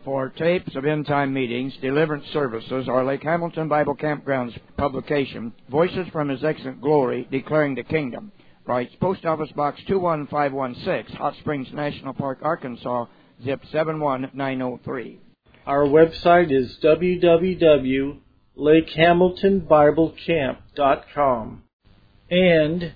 For tapes of end-time meetings, deliverance services, or Lake Hamilton Bible Campgrounds publication, Voices from His Excellent Glory, Declaring the Kingdom, writes Post Office Box 21516, Hot Springs National Park, Arkansas, zip 71903. Our website is www.lakehamiltonbiblecamp.com and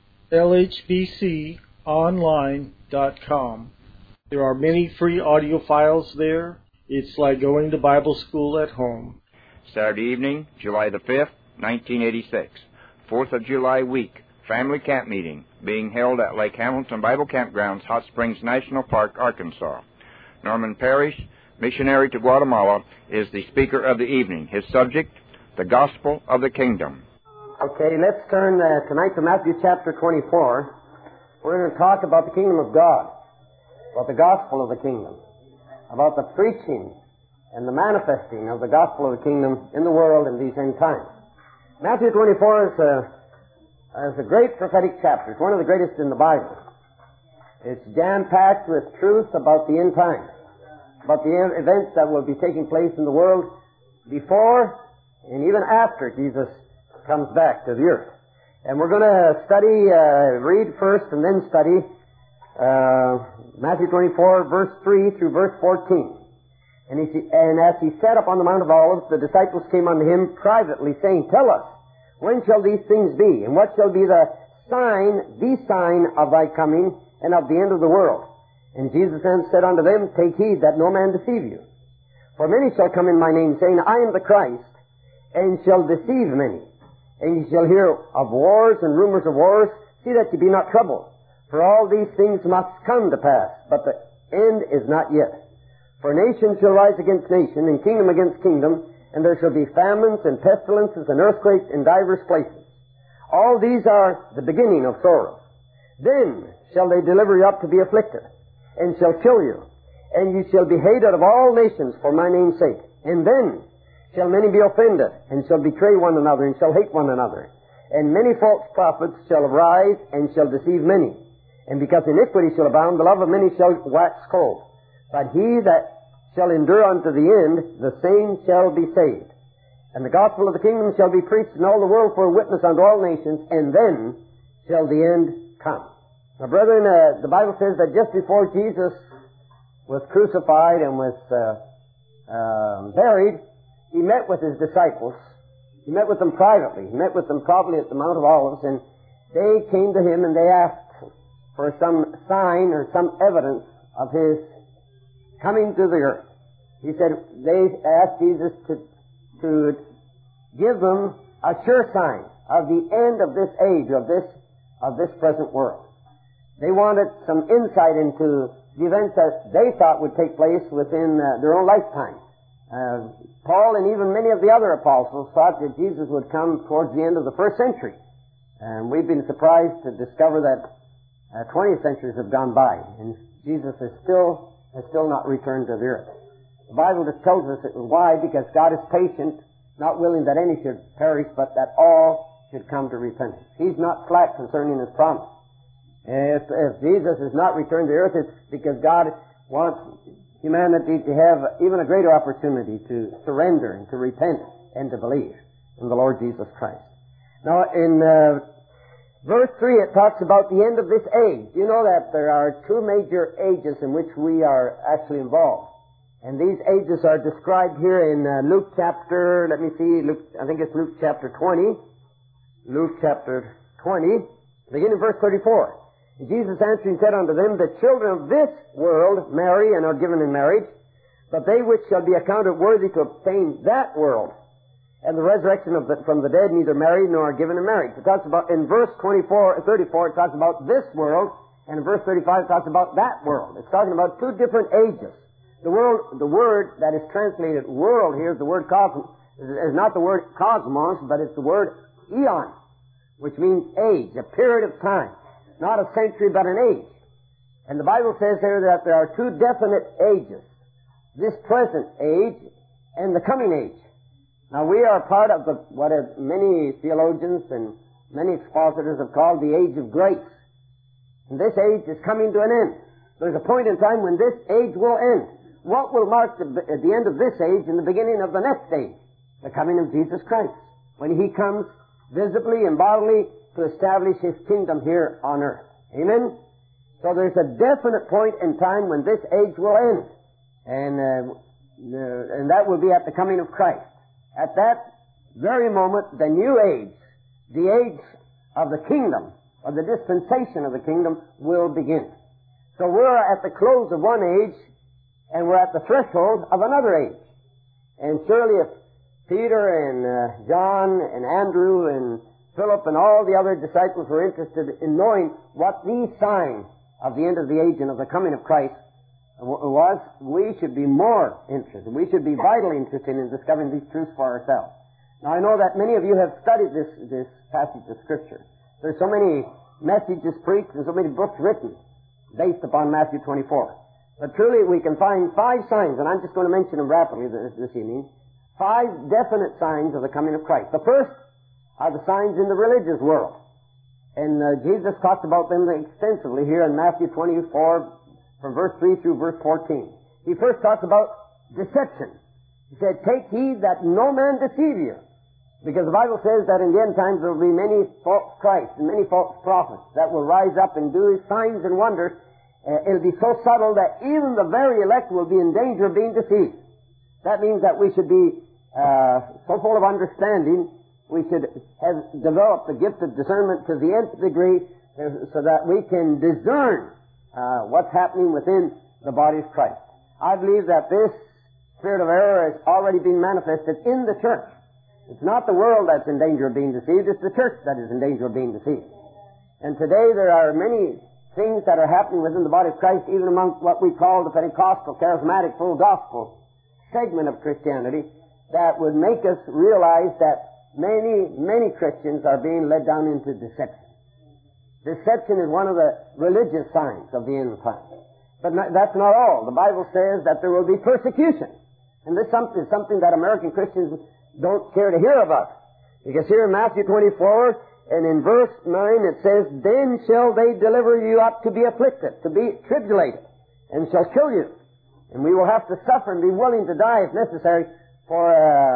lhbconline.com. There are many free audio files there. It's like going to Bible school at home. Saturday evening, July the 5th, 1986. 4th of July week, family camp meeting being held at Lake Hamilton Bible Campgrounds, Hot Springs National Park, Arkansas. Norman Parrish, missionary to Guatemala, is the speaker of the evening. His subject, the Gospel of the Kingdom. Okay, let's turn tonight to Matthew chapter 24. We're going to talk about the kingdom of God, about the gospel of the kingdom, about the preaching and the manifesting of the gospel of the kingdom in the world in these end times. Matthew 24 is a great prophetic chapter. It's one of the greatest in the Bible. It's jam-packed with truth about the end times, about the events that will be taking place in the world before and even after Jesus comes back to the earth. And we're going to read first and then study Matthew 24, verse 3 through verse 14. And as he sat up on the Mount of Olives, the disciples came unto him privately, saying, Tell us, when shall these things be? And what shall be the sign of thy coming and of the end of the world? And Jesus said unto them, Take heed that no man deceive you. For many shall come in my name, saying, I am the Christ, and shall deceive many. And ye shall hear of wars and rumors of wars. See that ye be not troubled. For all these things must come to pass, but the end is not yet. For nation shall rise against nation, and kingdom against kingdom, and there shall be famines and pestilences and earthquakes in divers places. All these are the beginning of sorrows. Then shall they deliver you up to be afflicted, and shall kill you, and ye shall be hated of all nations for my name's sake. And then shall many be offended, and shall betray one another, and shall hate one another. And many false prophets shall arise, and shall deceive many. And because iniquity shall abound, the love of many shall wax cold. But he that shall endure unto the end, the same shall be saved. And the gospel of the kingdom shall be preached in all the world for a witness unto all nations, and then shall the end come. Now, brethren, the Bible says that just before Jesus was crucified and was buried, he met with his disciples. He met with them privately. He met with them probably at the Mount of Olives, and they came to him and they asked for some sign or some evidence of his coming to the earth. He said they asked Jesus to give them a sure sign of the end of this age, of this present world. They wanted some insight into the events that they thought would take place within their own lifetime. Paul and even many of the other apostles thought that Jesus would come towards the end of the first century. And we've been surprised to discover that 20 centuries have gone by, and Jesus has still not returned to the earth. The Bible just tells us it. Why? Because God is patient, not willing that any should perish, but that all should come to repentance. He's not slack concerning His promise. If Jesus has not returned to the earth, it's because God wants humanity to have even a greater opportunity to surrender and to repent and to believe in the Lord Jesus Christ. Now, in verse 3, it talks about the end of this age. You know that there are two major ages in which we are actually involved. And these ages are described here in Luke chapter, I think it's Luke chapter 20. Luke chapter 20, beginning verse 34. Jesus answering said unto them, The children of this world marry and are given in marriage, but they which shall be accounted worthy to obtain that world and the resurrection from the dead neither marry nor are given in marriage. It talks about, in verse 34, it talks about this world, and in verse 35 it talks about that world. It's talking about two different ages. The word that is translated world here is the word cosmos, is not the word cosmos, but it's the word eon, which means age, a period of time. Not a century, but an age. And the Bible says there that there are two definite ages. This present age and the coming age. Now, we are part of what many theologians and many expositors have called the age of grace. And this age is coming to an end. There's a point in time when this age will end. what will mark the end of this age and the beginning of the next age? The coming of Jesus Christ, when He comes visibly and bodily to establish His kingdom here on earth. Amen? So there's a definite point in time when this age will end. And that will be at the coming of Christ. At that very moment, the new age, the age of the kingdom, or the dispensation of the kingdom, will begin. So we're at the close of one age, and we're at the threshold of another age. And surely if Peter and John and Andrew and Philip and all the other disciples were interested in knowing what these signs of the end of the age and of the coming of Christ was, we should be more interested. We should be vitally interested in discovering these truths for ourselves. Now, I know that many of you have studied this passage of Scripture. There's so many messages preached and so many books written based upon Matthew 24. But truly, we can find 5 signs, and I'm just going to mention them rapidly this evening. 5 definite signs of the coming of Christ. The first are the signs in the religious world. And Jesus talked about them extensively here in Matthew 24, from verse 3 through verse 14. He first talks about deception. He said, "Take heed that no man deceive you." Because the Bible says that in the end times there will be many false Christs and many false prophets that will rise up and do signs and wonders. It'll be so subtle that even the very elect will be in danger of being deceived. That means that we should be so full of understanding, we should have developed the gift of discernment to the nth degree so that we can discern what's happening within the body of Christ. I believe that this spirit of error has already been manifested in the church. It's not the world that's in danger of being deceived, it's the church that is in danger of being deceived. And today there are many things that are happening within the body of Christ, even among what we call the Pentecostal, charismatic, full gospel segment of Christianity, that would make us realize that many Christians are being led down into deception. Deception is one of the religious signs of the end time. But that's not all. The Bible says that there will be persecution. And this is something that American Christians don't care to hear about. Because here in Matthew 24, and in verse 9 it says, "Then shall they deliver you up to be afflicted, to be tribulated, and shall kill you. And we will have to suffer and be willing to die if necessary for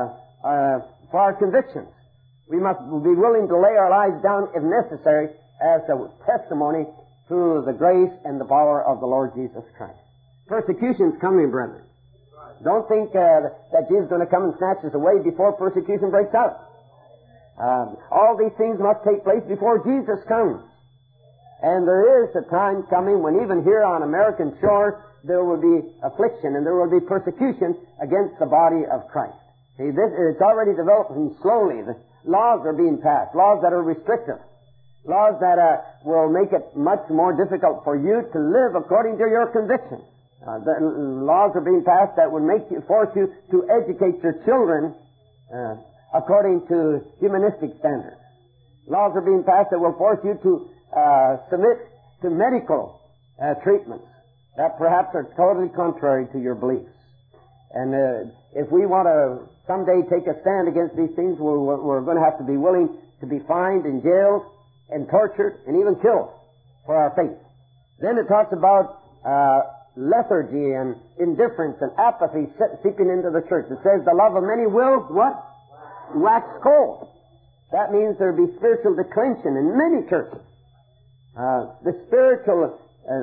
our convictions. We must be willing to lay our lives down if necessary as a testimony to the grace and the power of the Lord Jesus Christ." Persecution's coming, brethren. Don't think that Jesus is going to come and snatch us away before persecution breaks out. All these things must take place before Jesus comes. And there is a time coming when even here on American shores there will be affliction and there will be persecution against the body of Christ. See, it's already developing slowly. The laws are being passed, laws that are restrictive, laws that will make it much more difficult for you to live according to your convictions. The laws are being passed that would force you to educate your children according to humanistic standards. Laws are being passed that will force you to submit to medical treatments that perhaps are totally contrary to your beliefs. And if we want to someday take a stand against these things, we're going to have to be willing to be fined and jailed and tortured and even killed for our faith. Then it talks about lethargy and indifference and apathy seeping into the church. It says the love of many will, what? Wax cold. That means there'll be spiritual declension in many churches. The spiritual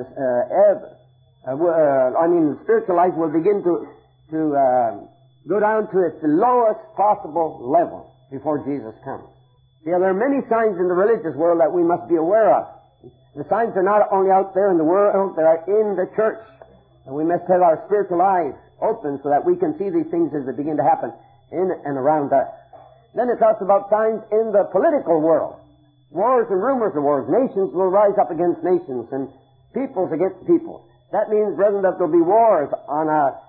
spiritual life will begin to go down to its lowest possible level before Jesus comes. See, there are many signs in the religious world that we must be aware of. The signs are not only out there in the world, they are in the church. And we must have our spiritual eyes open so that we can see these things as they begin to happen in and around us. Then it talks about signs in the political world. Wars and rumors of wars. Nations will rise up against nations and peoples against peoples. That means, brethren, that there'll be wars on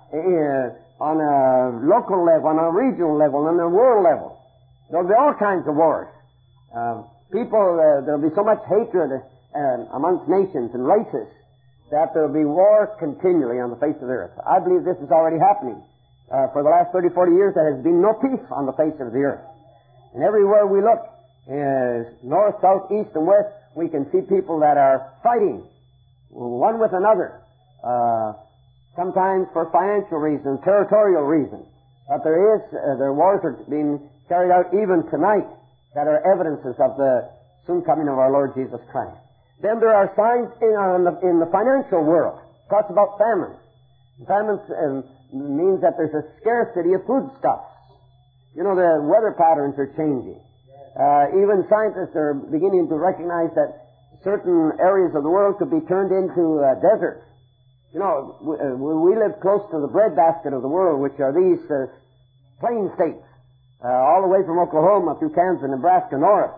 a local level, on a regional level, on a world level. There'll be all kinds of wars. There'll be so much hatred amongst nations and races that there'll be war continually on the face of the earth. I believe this is already happening. For the last 30, 40 years, there has been no peace on the face of the earth. And everywhere we look, north, south, east, and west, we can see people that are fighting one with another sometimes for financial reasons, territorial reasons. But there wars are being carried out even tonight that are evidences of the soon coming of our Lord Jesus Christ. Then there are signs in the financial world. It talks about famine. Famine means that there's a scarcity of foodstuffs. You know, the weather patterns are changing. Even scientists are beginning to recognize that certain areas of the world could be turned into deserts. You know, we live close to the breadbasket of the world, which are these plain states, all the way from Oklahoma through Kansas, Nebraska, north.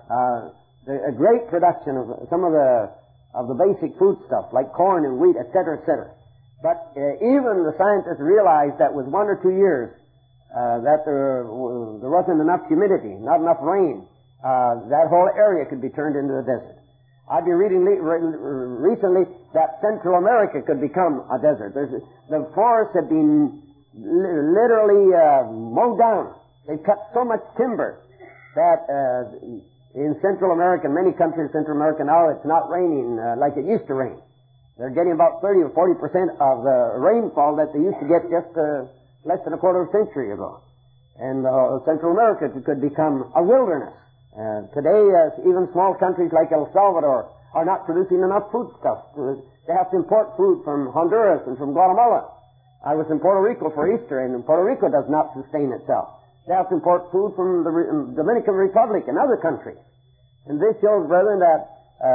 A great production of some of the basic foodstuff, like corn and wheat, etc., etc. But even the scientists realized that with 1 or 2 years, that there wasn't enough humidity, not enough rain. That whole area could be turned into a desert. I've been reading recently that Central America could become a desert. The forests have been literally mowed down. They've cut so much timber that in Central America, in many countries in Central America now, it's not raining like it used to rain. They're getting about 30 or 40% of the rainfall that they used to get just less than a quarter of a century ago. And Central America could become a wilderness. Today, even small countries like El Salvador are not producing enough foodstuff. They have to import food from Honduras and from Guatemala. I was in Puerto Rico for Easter, and Puerto Rico does not sustain itself. They have to import food from the Dominican Republic and other countries. And this shows, brethren, that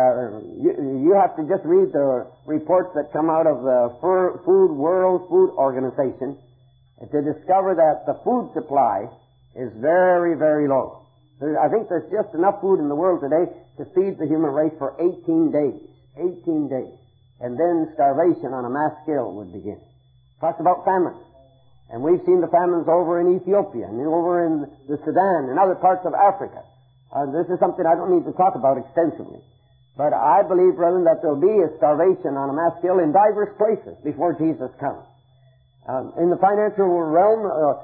you have to just read the reports that come out of the World Food Organization to discover that the food supply is very, very low. I think there's just enough food in the world today to feed the human race for 18 days. 18 days. And then starvation on a mass scale would begin. Talks about famine. And we've seen the famines over in Ethiopia and over in the Sudan and other parts of Africa. This is something I don't need to talk about extensively. But I believe, brethren, that there'll be a starvation on a mass scale in diverse places before Jesus comes. In the financial realm,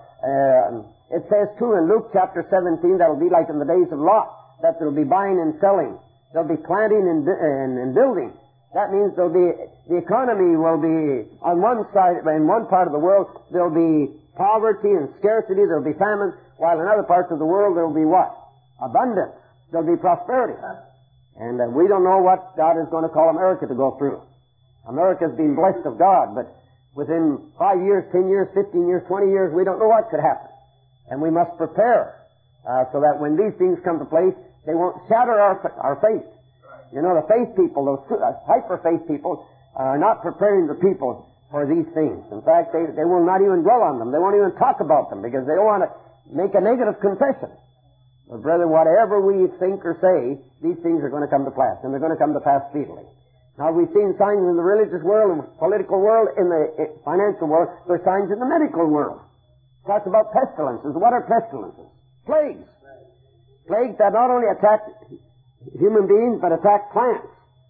it says too in Luke chapter 17 that'll be like in the days of Lot, that there'll be buying and selling. There'll be planting and building. That means the economy will be on one side, in one part of the world, there'll be poverty and scarcity, there'll be famine, while in other parts of the world there'll be what? Abundance. There'll be prosperity. And we don't know what God is going to call America to go through. America's been blessed of God, but within 5 years, 10 years, 15 years, 20 years, we don't know what could happen. And we must prepare so that when these things come to place, they won't shatter our faith. You know, the faith people, those hyper-faith people, are not preparing the people for these things. In fact, they will not even dwell on them. They won't even talk about them because they don't want to make a negative confession. But, brethren, whatever we think or say, these things are going to come to pass, and they're going to come to pass speedily. Now, we've seen signs in the religious world, in the political world, in the financial world. There are signs in the medical world. It talks about pestilences. What are pestilences? Plagues. Plagues that not only attack human beings, but attack plants.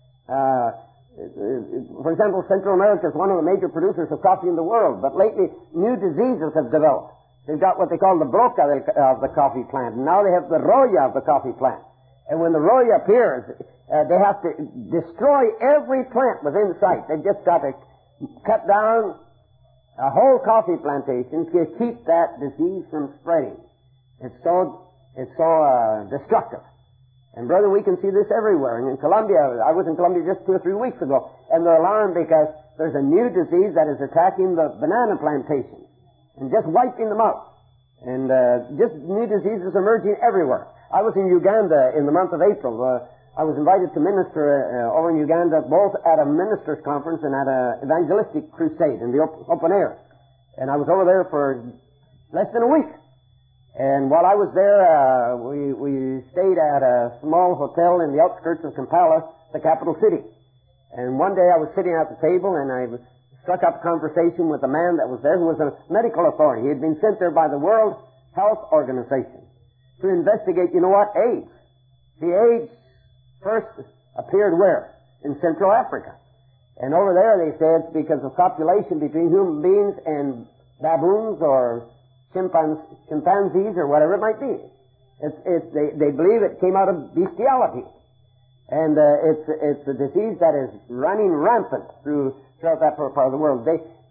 For example, Central America is one of the major producers of coffee in the world, but lately new diseases have developed. They've got what they call the broca of the coffee plant, and now they have the roya of the coffee plant. And when the roya appears, they have to destroy every plant within sight. They've just got to cut down a whole coffee plantation to keep that disease from spreading. It's so destructive. And brother, we can see this everywhere. And in Colombia, I was in Colombia just 2 or 3 weeks ago, and they're alarmed because there's a new disease that is attacking the banana plantations and just wiping them out. And just new diseases emerging everywhere. I was in Uganda in the month of April. I was invited to minister over in Uganda, both at a ministers' conference and at an evangelistic crusade in the open air. And I was over there for less than a week. And while I was there, we stayed at a small hotel in the outskirts of Kampala, the capital city. And one day I was sitting at the table and I struck up a conversation with a man that was there who was a medical authority. He had been sent there by the World Health Organization to investigate, you know what, AIDS. The AIDS first appeared where? In Central Africa. And over there they said because of copulation between human beings and baboons or chimpanzees or whatever it might be. They believe it came out of bestiality. And it's a disease that is running rampant throughout that part of the world.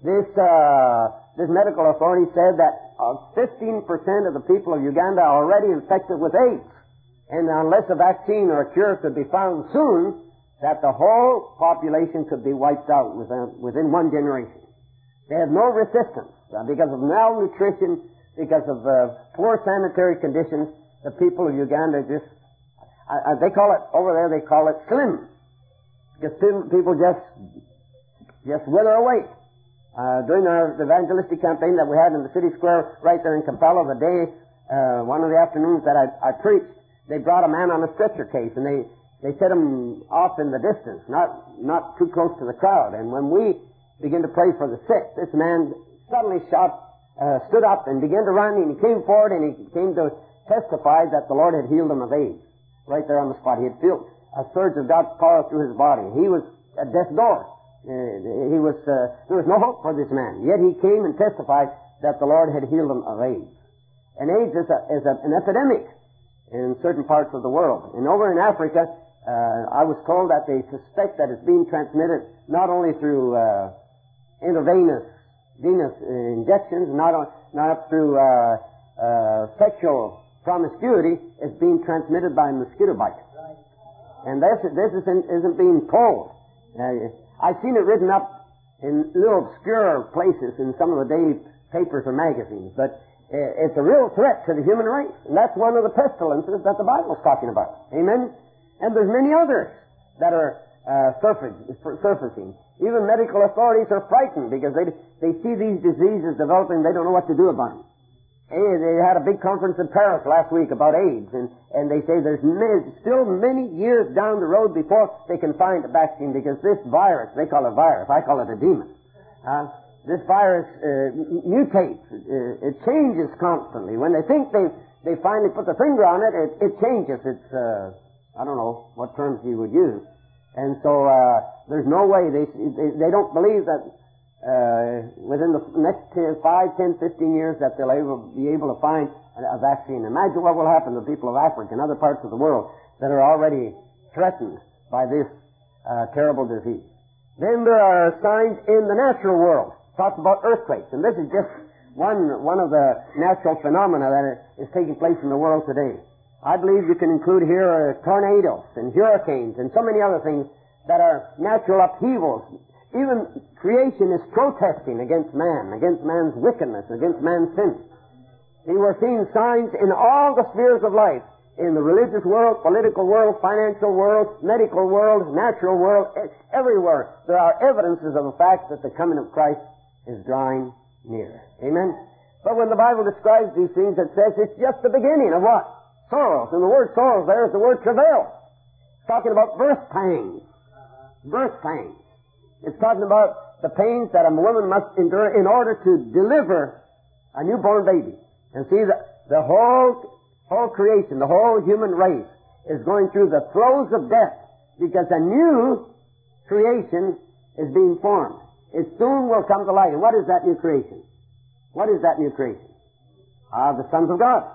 This medical authority said that 15% of the people of Uganda are already infected with AIDS. And unless a vaccine or a cure could be found soon, that the whole population could be wiped out within one generation. They have no resistance because of malnutrition, because of poor sanitary conditions. The people of Uganda just, they call it, over there they call it slim. Because people just wither away. During our evangelistic campaign that we had in the city square right there in Kampala, the day, one of the afternoons that I preached, they brought a man on a stretcher case, and they set him off in the distance, not too close to the crowd. And when we began to pray for the sick, this man suddenly stood up and began to run, and he came forward and he came to testify that the Lord had healed him of AIDS right there on the spot. He had felt a surge of God's power through his body. He was at death's door. There was no hope for this man. Yet he came and testified that the Lord had healed him of AIDS. And AIDS is an epidemic in certain parts of the world. And over in Africa, I was told that they suspect that it's being transmitted not only through intravenous venous injections, not through sexual promiscuity, it's being transmitted by mosquito bites. And this isn't being told. I've seen it written up in little obscure places in some of the daily papers or magazines, but it's a real threat to the human race. And that's one of the pestilences that the Bible's talking about. Amen? And there's many others that are surfacing. Even medical authorities are frightened because they see these diseases developing, they don't know what to do about them. They had a big conference in Paris last week about AIDS, and they say there's still many years down the road before they can find a vaccine, because this virus, they call it virus, I call it a demon. This virus mutates. It changes constantly. When they think they finally put the finger on it, it changes. It's, I don't know what terms you would use. And so there's no way. They don't believe that within the next 5, 10, 15 years that they'll be able to find a vaccine. Imagine what will happen to people of Africa and other parts of the world that are already threatened by this terrible disease. Then there are signs in the natural world. Talks about earthquakes, and this is just one of the natural phenomena that is taking place in the world today. I believe you can include here tornadoes and hurricanes and so many other things that are natural upheavals. Even creation is protesting against man, against man's wickedness, against man's sin. See, we're seeing signs in all the spheres of life, in the religious world, political world, financial world, medical world, natural world, everywhere. There are evidences of the fact that the coming of Christ is drawing near. Amen? But when the Bible describes these things, it says it's just the beginning of what? Sorrows. And the word sorrows there is the word travail. It's talking about birth pangs. Birth pangs. It's talking about the pains that a woman must endure in order to deliver a newborn baby. And see, the whole creation, the whole human race is going through the throes of death because a new creation is being formed. It soon will come to light. And what is that new creation? What is that new creation? The sons of God.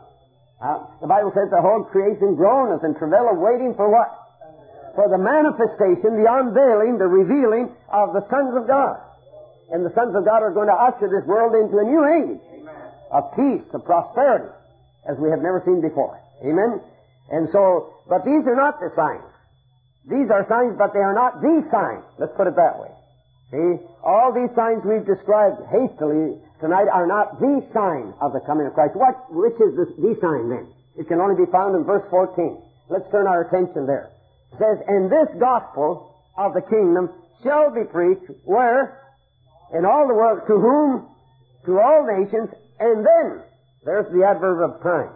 The Bible says the whole creation groaneth and travaileth, waiting for what? For the manifestation, the unveiling, the revealing of the sons of God. And the sons of God are going to usher this world into a new age of peace, of prosperity, as we have never seen before. Amen? And so, but these are not the signs. These are signs, but they are not the sign. Let's put it that way. See, all these signs we've described hastily tonight are not the sign of the coming of Christ. Which is the sign then? It can only be found in verse 14. Let's turn our attention there. It says, and this gospel of the kingdom shall be preached, where? In all the world, to whom? To all nations, and then, there's the adverb of time.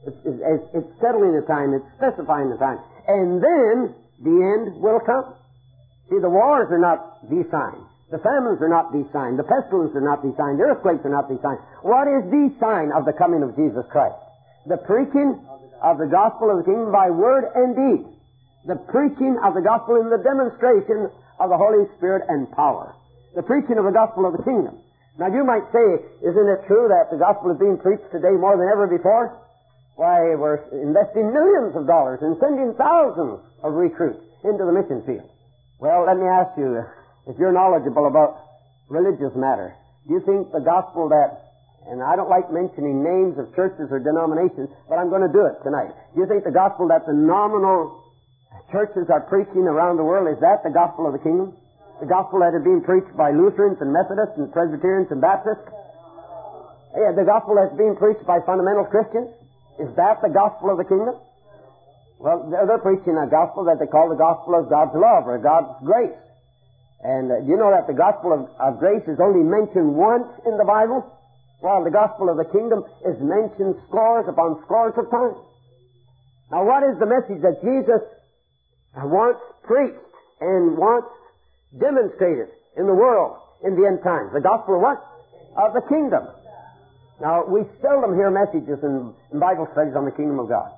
It's settling the time, it's specifying the time. And then, the end will come. See, the wars are not the sign. The famines are not the sign. The pestilence are not the sign. The earthquakes are not the sign. What is the sign of the coming of Jesus Christ? The preaching of the gospel of the kingdom by word and deed. The preaching of the gospel in the demonstration of the Holy Spirit and power. The preaching of the gospel of the kingdom. Now you might say, isn't it true that the gospel is being preached today more than ever before? Why, we're investing millions of dollars and sending thousands of recruits into the mission field. Well, let me ask you, if you're knowledgeable about religious matter, do you think the gospel that, and I don't like mentioning names of churches or denominations, but I'm going to do it tonight. Do you think the gospel that the nominal churches are preaching around the world, is that the gospel of the kingdom? The gospel that is being preached by Lutherans and Methodists and Presbyterians and Baptists? Yeah, the gospel that's being preached by fundamental Christians? Is that the gospel of the kingdom? Well, they're preaching a gospel that they call the gospel of God's love or God's grace. And do you know that the gospel of grace is only mentioned once in the Bible, while the gospel of the kingdom is mentioned scores upon scores of times? Now, what is the message that Jesus wants preached and wants demonstrated in the world in the end times? The gospel of what? Of the kingdom. Now, we seldom hear messages in Bible studies on the kingdom of God.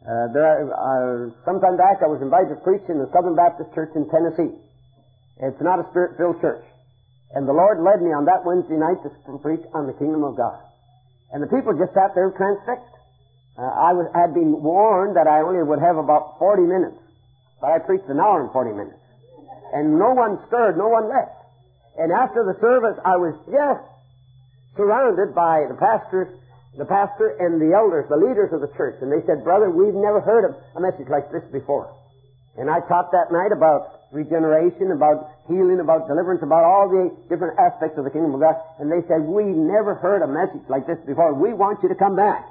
Sometime back I was invited to preach in the Southern Baptist Church in Tennessee. It's not a Spirit-filled church. And the Lord led me on that Wednesday night to preach on the kingdom of God. And the people just sat there transfixed. I had been warned that I only would have about 40 minutes. But I preached an hour and 40 minutes. And no one stirred, no one left. And after the service I was just surrounded by the pastor and the elders, the leaders of the church. And they said, "Brother, we've never heard of a message like this before." And I taught that night about regeneration, about healing, about deliverance, about all the different aspects of the kingdom of God. And they said, "We've never heard a message like this before. We want you to come back."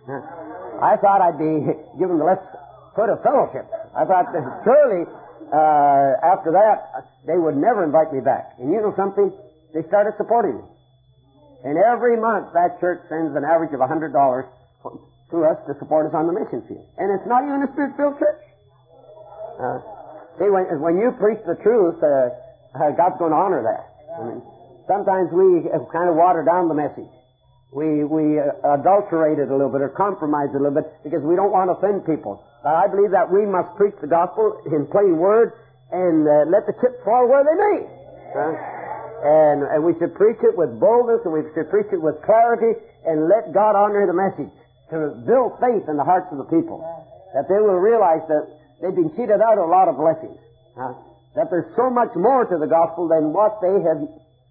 I thought I'd be given the left foot of fellowship. I thought that surely after that they would never invite me back. And you know something? They started supporting me. And every month that church sends an average of $100 to us to support us on the mission field. And it's not even a Spirit-filled church. See, when you preach the truth, God's going to honor that. I mean, sometimes we kind of water down the message. We adulterate it a little bit or compromise it a little bit because we don't want to offend people. But I believe that we must preach the gospel in plain word and let the chips fall where they may. And we should preach it with boldness, and we should preach it with clarity, and let God honor the message to build faith in the hearts of the people, that they will realize that they've been cheated out of a lot of blessings, that there's so much more to the gospel than what they had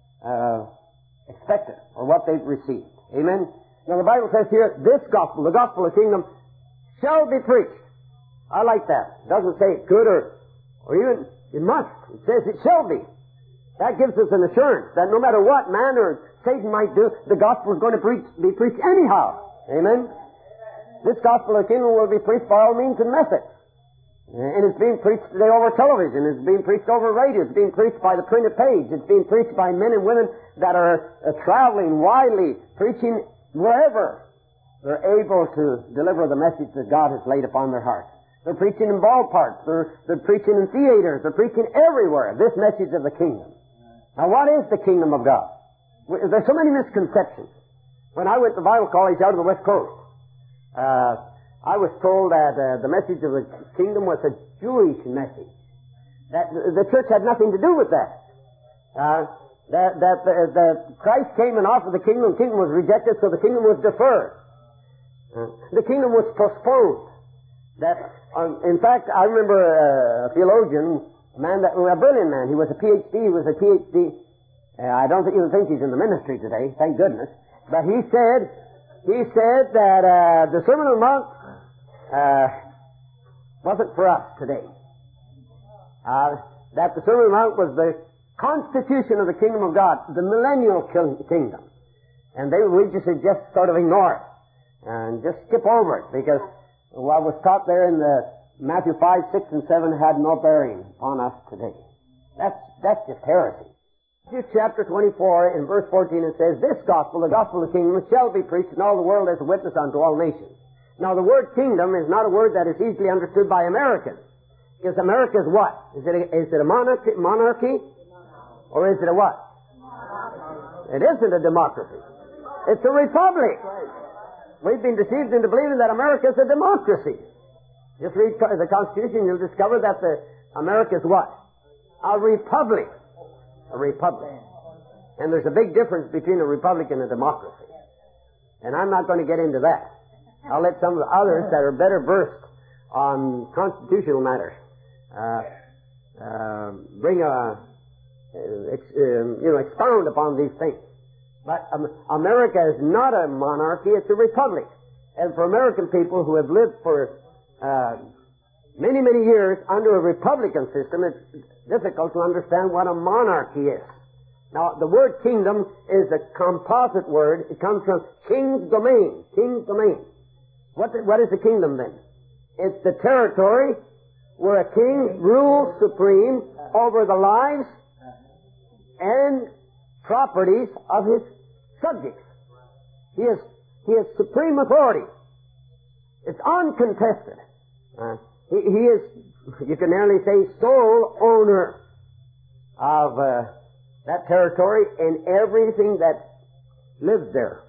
expected or what they've received. Amen? Now the Bible says here, this gospel, the gospel of the kingdom, shall be preached. I like that. It doesn't say it could or even it must. It says it shall be. That gives us an assurance that no matter what man or Satan might do, the gospel is going to be preached anyhow. Amen? This gospel of the kingdom will be preached by all means and methods. And it's being preached today over television. It's being preached over radio. It's being preached by the printed page. It's being preached by men and women that are traveling widely, preaching wherever they're able to deliver the message that God has laid upon their hearts. They're preaching in ballparks. They're preaching in theaters. They're preaching everywhere. This message of the kingdom. Now, what is the kingdom of God? There's so many misconceptions. When I went to Bible college out of the West Coast, I was told that the message of the kingdom was a Jewish message. That the church had nothing to do with that. That Christ came and offered the kingdom was rejected, so the kingdom was deferred. The kingdom was postponed. In fact, I remember a theologian, a brilliant man. He was a PhD. I don't even think he's in the ministry today, thank goodness. But he said that the Sermon on the Mount wasn't for us today. That the Sermon on the Mount was the constitution of the kingdom of God, the millennial kingdom. And we just sort of ignore it and just skip over it because what was taught there in the Matthew 5, 6, and 7 had no bearing upon us today. That's just heresy. Matthew chapter 24 in verse 14 it says, "This gospel, the gospel of the kingdom, shall be preached in all the world as a witness unto all nations." Now the word kingdom is not a word that is easily understood by Americans. Because America is what? Is it a monarchy? Or is it a what? It isn't a democracy. It's a republic. We've been deceived into believing that America is a democracy. Just read the Constitution, you'll discover that America is what? A republic. A republic. And there's a big difference between a republic and a democracy. And I'm not going to get into that. I'll let some of the others that are better versed on constitutional matters bring expound upon these things. But America is not a monarchy, it's a republic. And for American people who have lived for many, many years under a republican system, it's difficult to understand what a monarchy is. Now, the word kingdom is a composite word. It comes from king's domain. King's domain. What is a kingdom then? It's the territory where a king rules supreme over the lives and properties of his subjects. He has supreme authority. It's uncontested. He is, you can nearly say, sole owner of that territory and everything that lives there.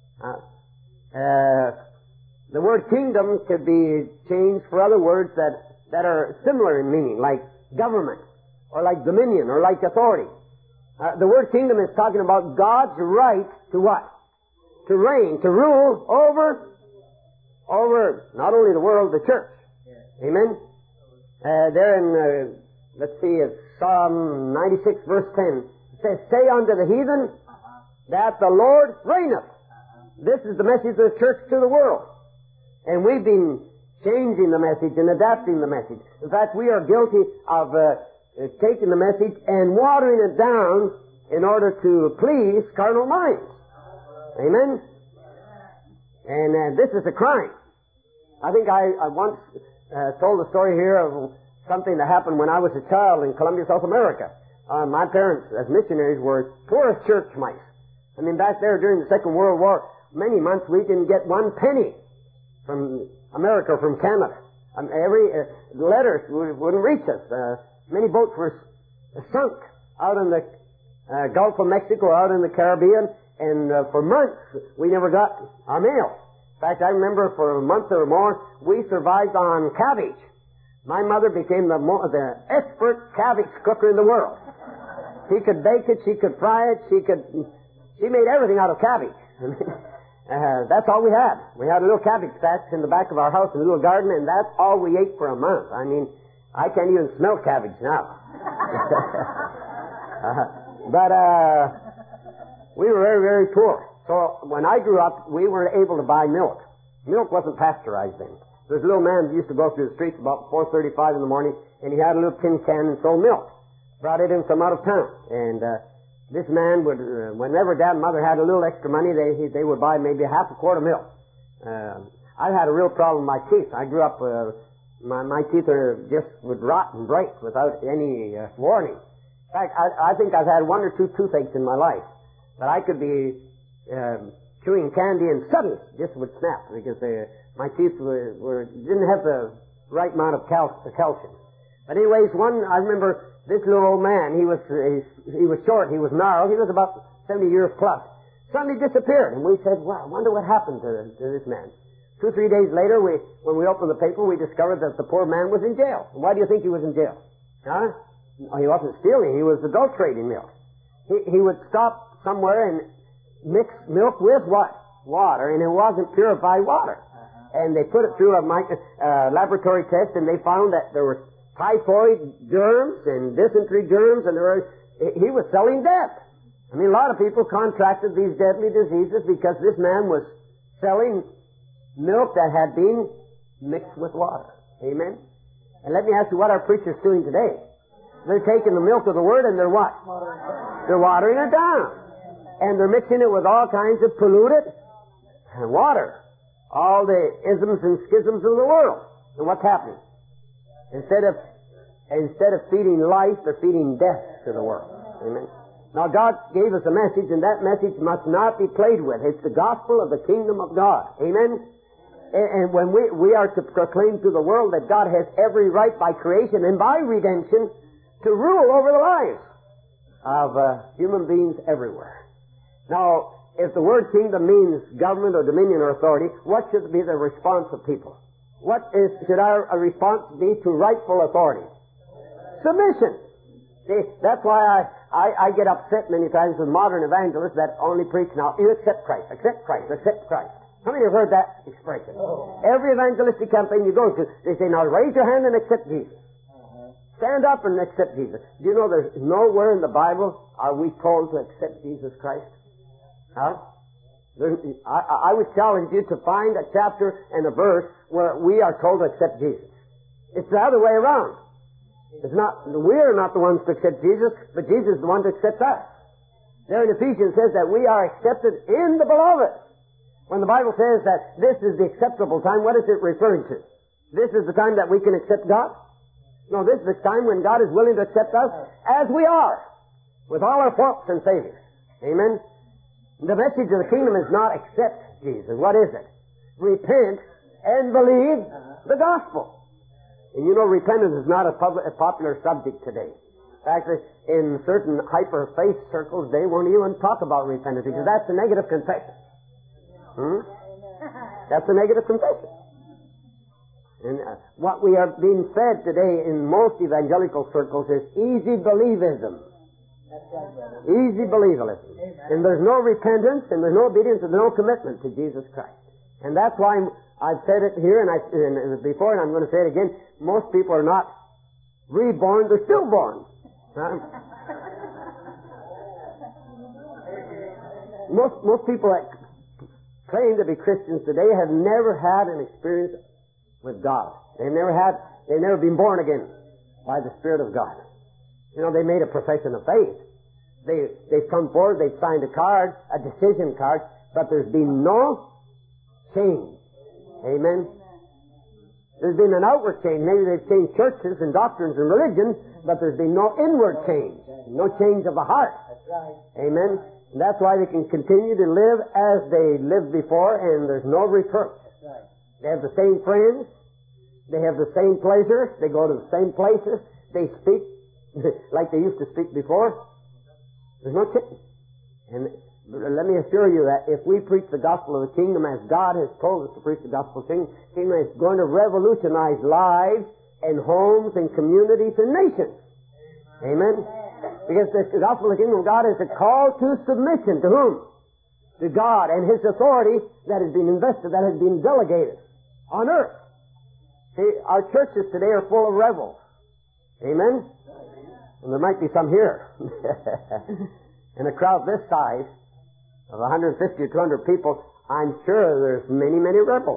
The word kingdom could be changed for other words that are similar in meaning, like government, or like dominion, or like authority. The word kingdom is talking about God's right to what? To reign, to rule over not only the world, the church. Amen? There in, let's see, it's Psalm 96 verse 10. It says, say unto the heathen that the Lord reigneth. This is the message of the church to the world. And we've been changing the message and adapting the message. In fact, we are guilty of taking the message and watering it down in order to please carnal minds. Amen? And this is a crime. I think I once told a story here of something that happened when I was a child in Colombia, South America. My parents, as missionaries, were poor as church mice. I mean, back there during the Second World War, many months we didn't get 1 penny from America or from Canada. Every letters wouldn't reach us. Many boats were sunk out in the Gulf of Mexico, out in the Caribbean, and for months we never got our mail. In fact, I remember for a month or more we survived on cabbage. My mother became the expert cabbage cooker in the world. She could bake it, she could fry it, she made everything out of cabbage. That's all we had. We had a little cabbage patch in the back of our house, in a little garden, and that's all we ate for a month. I mean, I can't even smell cabbage now. But we were very, very poor. So when I grew up, we were able to buy milk. Milk wasn't pasteurized then. There's a little man who used to go through the streets about 4:35 in the morning, and he had a little tin can and sold milk. Brought it in from out of town. And this man would, whenever Dad and Mother had a little extra money, they would buy maybe half a quart of milk. I had a real problem with my teeth. I grew up, my teeth would rot and break without any warning. In fact, I think I've had 1 or 2 toothaches in my life. But I could be chewing candy and suddenly just would snap because my teeth didn't have the right amount of calcium. But anyways, I remember this little old man, he was short, he was gnarled, he was about 70 years plus. Suddenly disappeared, and we said, wow, I wonder what happened to this man. 2 or 3 days later, when we opened the paper, we discovered that the poor man was in jail. Why do you think he was in jail? Huh? He wasn't stealing, he was adulterating milk. He would stop somewhere and mix milk with what? Water, and it wasn't purified water. And they put it through a laboratory test, and they found that there were typhoid germs and dysentery germs, and he was selling death. I mean, a lot of people contracted these deadly diseases because this man was selling milk that had been mixed with water. Amen? And let me ask you what our preachers doing today. They're taking the milk of the Word and they're what? They're watering it down. And they're mixing it with all kinds of polluted water. All the isms and schisms of the world. And what's happening? Instead of feeding life, they're feeding death to the world. Amen. Now God gave us a message, and that message must not be played with. It's the gospel of the kingdom of God. Amen. And when we are to proclaim to the world that God has every right by creation and by redemption to rule over the lives of human beings everywhere. Now, if the word kingdom means government or dominion or authority, what should be the response of people? Should our response be to rightful authority? Submission. See, that's why I get upset many times with modern evangelists that only preach now, you accept Christ, accept Christ, accept Christ. How many have heard that expression? Every evangelistic campaign you go to, they say, now raise your hand and accept Jesus. stand up and accept Jesus. Do you know there's nowhere in the Bible are we told to accept Jesus Christ? Huh? I would challenge you to find a chapter and a verse where we are told to accept Jesus. It's the other way around. We're not the ones to accept Jesus, but Jesus is the one to accept us. There in Ephesians says that we are accepted in the beloved. When the Bible says that this is the acceptable time, what is it referring to? This is the time that we can accept God? No, this is the time when God is willing to accept us as we are, with all our faults and failures. Amen? The message of the kingdom is not accept Jesus. What is it? Repent and believe the gospel. And you know, repentance is not a popular subject today. In fact, in certain hyper-faith circles, they won't even talk about repentance because that's a negative confession. That's a negative confession. And what we are being fed today in most evangelical circles is easy believism. Easy believism. And there's no repentance, and there's no obedience, and there's no commitment to Jesus Christ. And that's why I've said it here and before, and I'm going to say it again. Most people are not reborn; they're stillborn. Most people that claim to be Christians today have never had an experience with God. They've never been born again by the Spirit of God. You know, they made a profession of faith. They've come forward, they've signed a card, a decision card, but there's been no change. Amen? There's been an outward change. Maybe they've changed churches and doctrines and religions, but there's been no inward change. No change of the heart. Amen? And that's why they can continue to live as they lived before, and there's no reproach. They have the same friends. They have the same pleasures. They go to the same places. They speak like they used to speak before. There's no change. And let me assure you that if we preach the gospel of the kingdom as God has told us to preach the gospel of the kingdom, it's going to revolutionize lives and homes and communities and nations. Amen? Because the gospel of the kingdom of God is a call to submission. To whom? To God and His authority that has been invested, that has been delegated on earth. See, our churches today are full of rebels. Amen? And there might be some here. In a crowd this size, of 150 or 200 people, I'm sure there's many, many rebels.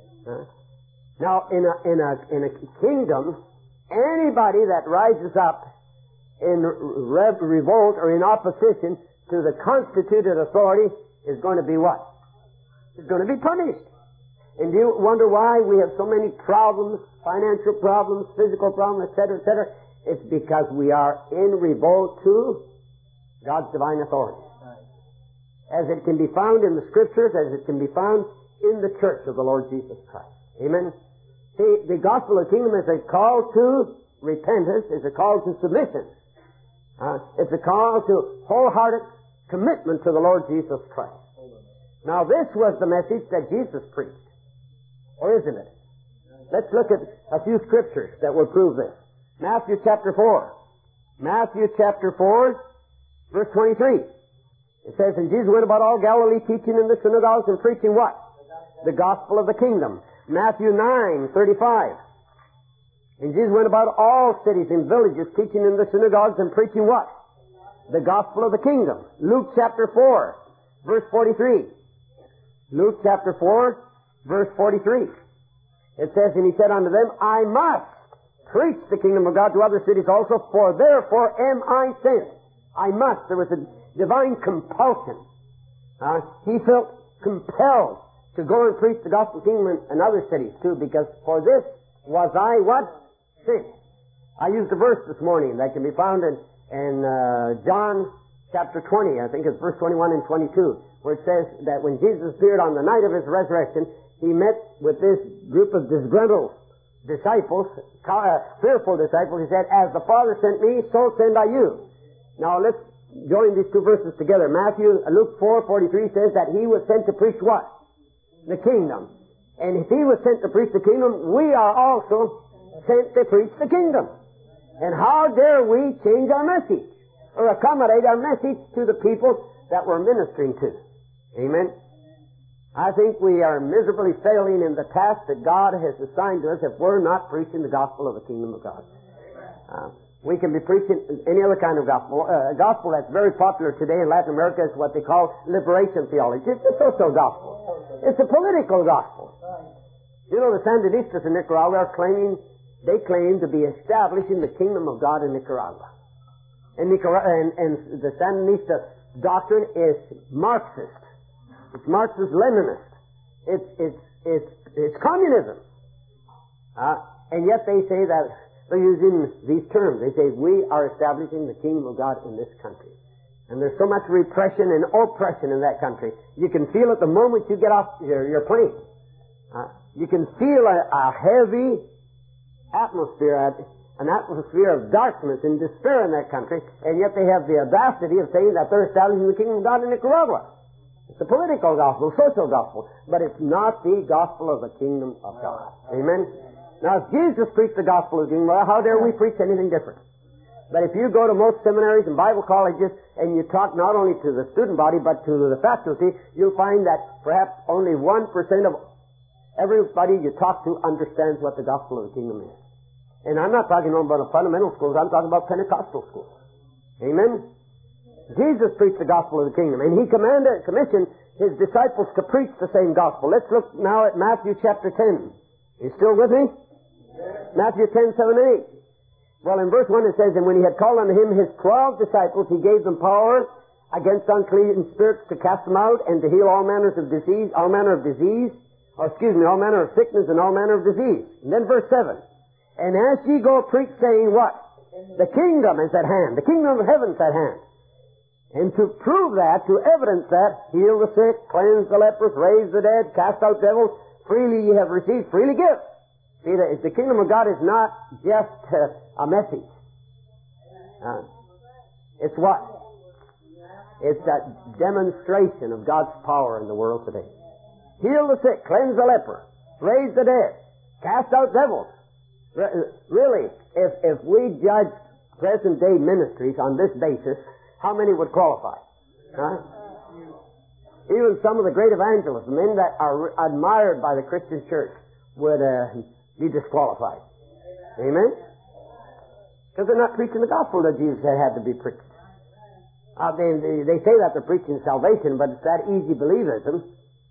Now, in a kingdom, anybody that rises up in revolt or in opposition to the constituted authority is going to be what? Is going to be punished. And do you wonder why we have so many problems, financial problems, physical problems, etc., etc.? It's because we are in revolt to God's divine authority. As it can be found in the Scriptures, as it can be found in the church of the Lord Jesus Christ. Amen? See, the gospel of the kingdom is a call to repentance, is a call to submission. It's a call to wholehearted commitment to the Lord Jesus Christ. Now, this was the message that Jesus preached. Or isn't it? Let's look at a few scriptures that will prove this. Matthew chapter 4. Matthew chapter 4, verse 23. It says, and Jesus went about all Galilee teaching in the synagogues and preaching what? The gospel of the kingdom. Matthew 9:35. And Jesus went about all cities and villages teaching in the synagogues and preaching what? The gospel of the kingdom. Luke chapter 4, verse 43. Luke chapter 4, verse 43. It says, and he said unto them, I must preach the kingdom of God to other cities also, for therefore am I sent. I must. There was a divine compulsion. He felt compelled to go and preach the gospel kingdom in other cities too, because for this was I what? Sent. I used a verse this morning that can be found in John chapter 20, I think it's verse 21 and 22, where it says that when Jesus appeared on the night of His resurrection, He met with this group of disgruntled disciples, fearful disciples. He said, as the Father sent me, so send I you. Now let's join these two verses together. Luke 4:43 says that He was sent to preach what? The kingdom. And if He was sent to preach the kingdom, we are also sent to preach the kingdom. And how dare we change our message or accommodate our message to the people that we're ministering to? Amen? I think we are miserably failing in the task that God has assigned to us if we're not preaching the gospel of the kingdom of God. We can be preaching any other kind of gospel. A gospel that's very popular today in Latin America is what they call liberation theology. It's a social gospel. It's a political gospel. You know, the Sandinistas in Nicaragua are they claim to be establishing the kingdom of God in Nicaragua. And the Sandinista doctrine is Marxist. It's Marxist-Leninist. It's communism. And yet they say that they're using these terms. They say, we are establishing the kingdom of God in this country. And there's so much repression and oppression in that country. You can feel it the moment you get off your plane. You can feel a heavy atmosphere, an atmosphere of darkness and despair in that country, and yet they have the audacity of saying that they're establishing the kingdom of God in Nicaragua. It's a political gospel, social gospel, but it's not the gospel of the kingdom of God. Amen? Now, if Jesus preached the gospel of the kingdom, well, how dare we preach anything different? But if you go to most seminaries and Bible colleges and you talk not only to the student body but to the faculty, you'll find that perhaps only 1% of everybody you talk to understands what the gospel of the kingdom is. And I'm not talking about fundamental schools, I'm talking about Pentecostal schools. Amen? Jesus preached the gospel of the kingdom, and He commissioned His disciples to preach the same gospel. Let's look now at Matthew chapter 10. You still with me? Matthew 10, 7 and 8. Well, in verse 1 it says, and when He had called unto Him His 12 disciples, He gave them power against unclean spirits to cast them out and to heal all manner of sickness and all manner of disease. And then verse 7. And as ye go preach, saying what? The kingdom is at hand. The kingdom of heaven is at hand. And to prove that, to evidence that, heal the sick, cleanse the lepers, raise the dead, cast out devils, freely ye have received, freely give. See, the kingdom of God is not just a message. It's what? It's that demonstration of God's power in the world today. Heal the sick, cleanse the leper, raise the dead, cast out devils. Really, if we judged present-day ministries on this basis, how many would qualify? Even some of the great evangelists, men that are admired by the Christian church, would be disqualified. Amen? Because they're not preaching the gospel that Jesus said had to be preached. They say that they're preaching salvation, but it's that easy believism.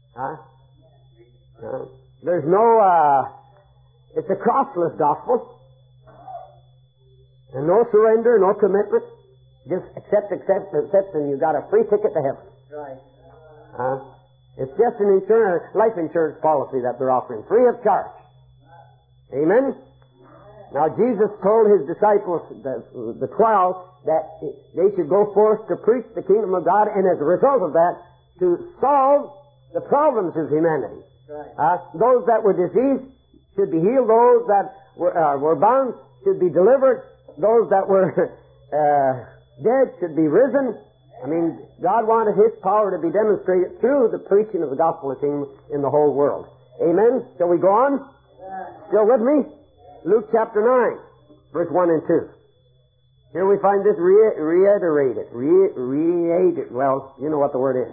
There's no, it's a crossless gospel. And no surrender, no commitment. Just accept, and you got a free ticket to heaven. Right. It's just an life insurance policy that they're offering, free of charge. Amen? Now, Jesus told His disciples, the 12, that they should go forth to preach the kingdom of God, and as a result of that, to solve the problems of humanity. Right. Those that were diseased should be healed. Those that were bound should be delivered. Those that were dead should be risen. I mean, God wanted His power to be demonstrated through the preaching of the gospel of the kingdom in the whole world. Amen? Shall we go on? Still with me? Luke chapter 9, verse 1 and 2. Here we find this reiterated. Well, you know what the word is.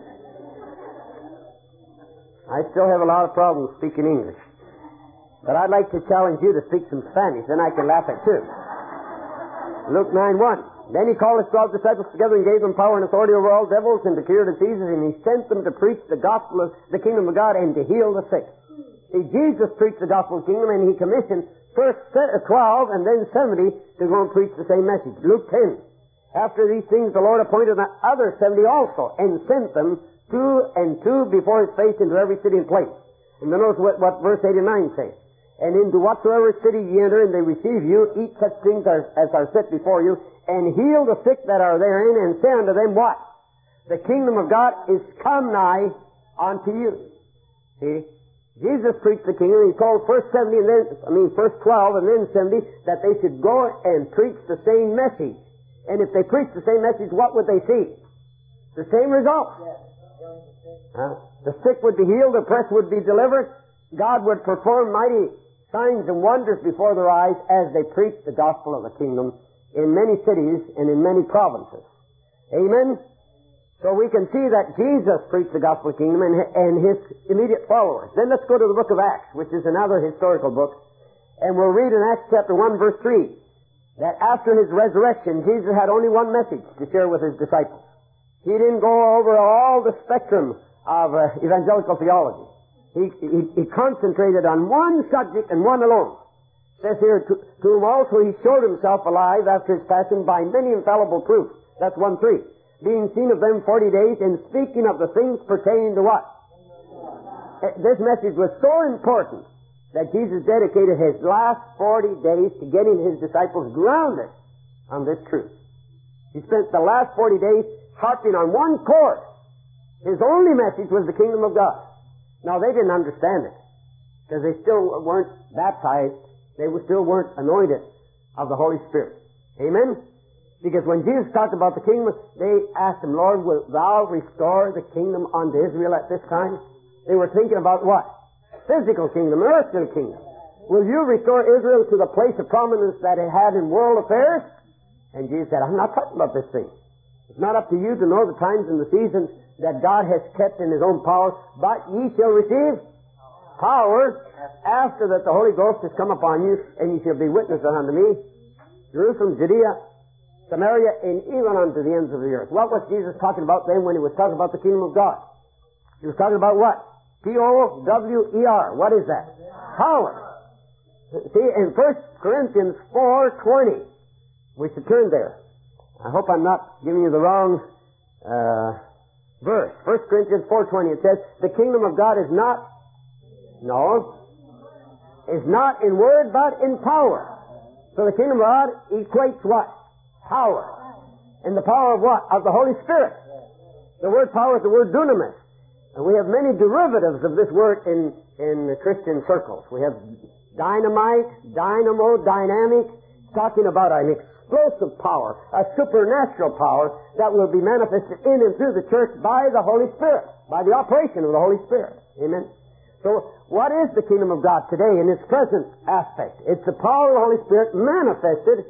I still have a lot of problems speaking English. But I'd like to challenge you to speak some Spanish, then I can laugh at you. Luke 9:1. Then He called His 12 disciples together and gave them power and authority over all devils and to cure diseases, and He sent them to preach the gospel of the kingdom of God and to heal the sick. See, Jesus preached the gospel of the kingdom, and He commissioned first 12 and then 70 to go and preach the same message. Luke 10. After these things the Lord appointed the other 70 also, and sent them 2 and 2 before His face into every city and place. And then notice what verse 8 and 9 say. And into whatsoever city ye enter, and they receive you, eat such things as are set before you, and heal the sick that are therein, and say unto them what? The kingdom of God is come nigh unto you. See? Jesus preached the kingdom. He told first 12 and then 70 that they should go and preach the same message. And if they preached the same message, what would they see? The same results. The sick would be healed, the oppressed would be delivered. God would perform mighty signs and wonders before their eyes as they preached the gospel of the kingdom in many cities and in many provinces. Amen? So we can see that Jesus preached the gospel of the kingdom and His immediate followers. Then let's go to the book of Acts, which is another historical book. And we'll read in Acts chapter 1, verse 3. that after His resurrection, Jesus had only one message to share with His disciples. He didn't go over all the spectrum of evangelical theology. He concentrated on one subject and one alone. It says here, to whom also He showed Himself alive after His passion by many infallible proofs. That's 1:3. Being seen of them 40 days and speaking of the things pertaining to what? This message was so important that Jesus dedicated His last 40 days to getting His disciples grounded on this truth. He spent the last 40 days harping on one chord. His only message was the kingdom of God. Now, they didn't understand it because they still weren't baptized. They still weren't anointed of the Holy Spirit. Amen? Because when Jesus talked about the kingdom, they asked Him, Lord, wilt Thou restore the kingdom unto Israel at this time? They were thinking about what? Physical kingdom, earthly kingdom. Will you restore Israel to the place of prominence that it had in world affairs? And Jesus said, I'm not talking about this thing. It's not up to you to know the times and the seasons that God has kept in His own power, but ye shall receive power after that the Holy Ghost has come upon you, and ye shall be witnesses unto me, Jerusalem, Judea, Samaria, and even unto the ends of the earth. What was Jesus talking about then when He was talking about the kingdom of God? He was talking about what? P-O-W-E-R. What is that? Power. See, in 1 Corinthians 4:20, we should turn there. I hope I'm not giving you the wrong verse. 1 Corinthians 4:20, it says, the kingdom of God is not in word, but in power. So the kingdom of God equates what? Power. And the power of what? Of the Holy Spirit. The word power is the word dunamis. And we have many derivatives of this word in Christian circles. We have dynamite, dynamo, dynamic, talking about an explosive power, a supernatural power that will be manifested in and through the church by the Holy Spirit, by the operation of the Holy Spirit. Amen. So, what is the kingdom of God today in its present aspect? It's the power of the Holy Spirit manifested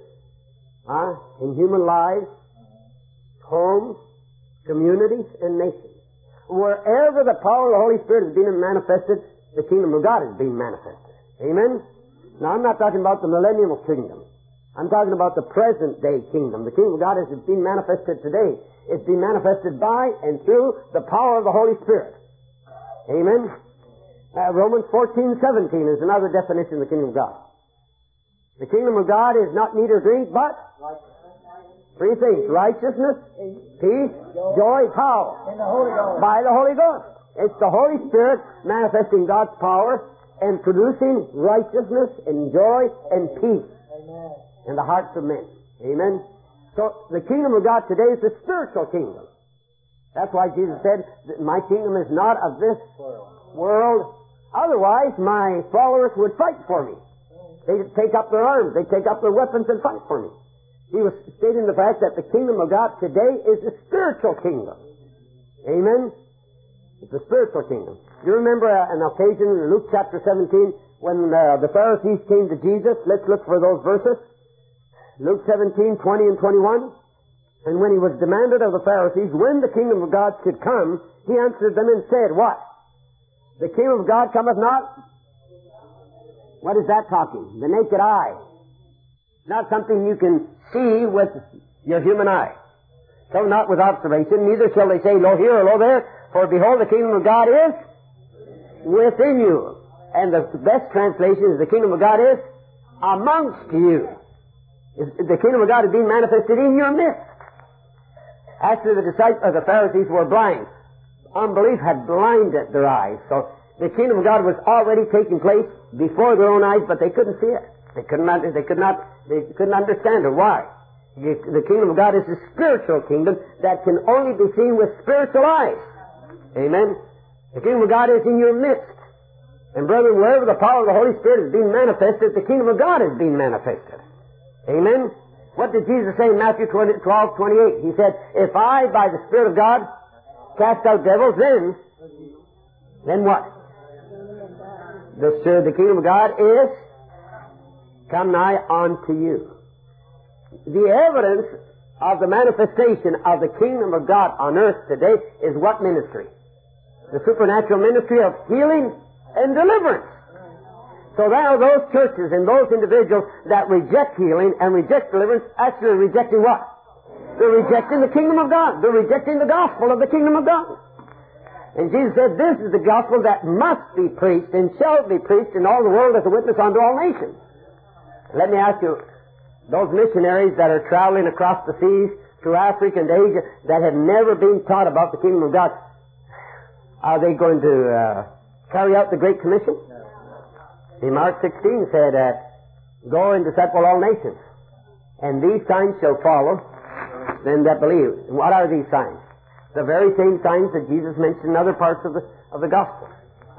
in human lives, homes, communities, and nations. Wherever the power of the Holy Spirit is being manifested, the kingdom of God is being manifested. Amen? Now, I'm not talking about the millennial kingdom. I'm talking about the present day kingdom. The kingdom of God is being manifested today. It's being manifested by and through the power of the Holy Spirit. Amen? Romans 14:17 is another definition of the kingdom of God. The kingdom of God is not meat or drink, but three things: righteousness, peace, joy, power. By the Holy Ghost. It's the Holy Spirit manifesting God's power and producing righteousness and joy and peace in the hearts of men. Amen? So the kingdom of God today is the spiritual kingdom. That's why Jesus said that my kingdom is not of this world. Otherwise, my followers would fight for me. They'd take up their arms, they'd take up their weapons and fight for me. He was stating the fact that the kingdom of God today is the spiritual kingdom. Amen? It's the spiritual kingdom. You remember an occasion in Luke chapter 17 when the Pharisees came to Jesus? Let's look for those verses. Luke 17:20 and 21. And when He was demanded of the Pharisees when the kingdom of God should come, He answered them and said, what? The kingdom of God cometh not? What is that talking? The naked eye. Not something you can see with your human eye. So not with observation, neither shall they say, lo here or lo there, for behold, the kingdom of God is within you. And the best translation is the kingdom of God is amongst you. The kingdom of God is being manifested in your midst. Actually, the Pharisees were blind. Unbelief had blinded their eyes. So the kingdom of God was already taking place before their own eyes, but they couldn't see it. They couldn't understand it. Why? The kingdom of God is a spiritual kingdom that can only be seen with spiritual eyes. Amen? The kingdom of God is in your midst. And brethren, wherever the power of the Holy Spirit is being manifested, the kingdom of God is being manifested. Amen? What did Jesus say in Matthew 12:28? He said, if I, by the Spirit of God, cast out devils, then what? The kingdom of God is come nigh unto you. The evidence of the manifestation of the kingdom of God on earth today is what ministry? The supernatural ministry of healing and deliverance. So there are those churches and those individuals that reject healing and reject deliverance, actually rejecting what? They're rejecting the kingdom of God. They're rejecting the gospel of the kingdom of God. And Jesus said, this is the gospel that must be preached and shall be preached in all the world as a witness unto all nations. Let me ask you, those missionaries that are traveling across the seas to Africa and Asia that have never been taught about the kingdom of God, are they going to carry out the Great Commission? See, Mark 16 said, go and disciple all nations, and these signs shall follow them that believe. And what are these signs? The very same signs that Jesus mentioned in other parts of the gospel.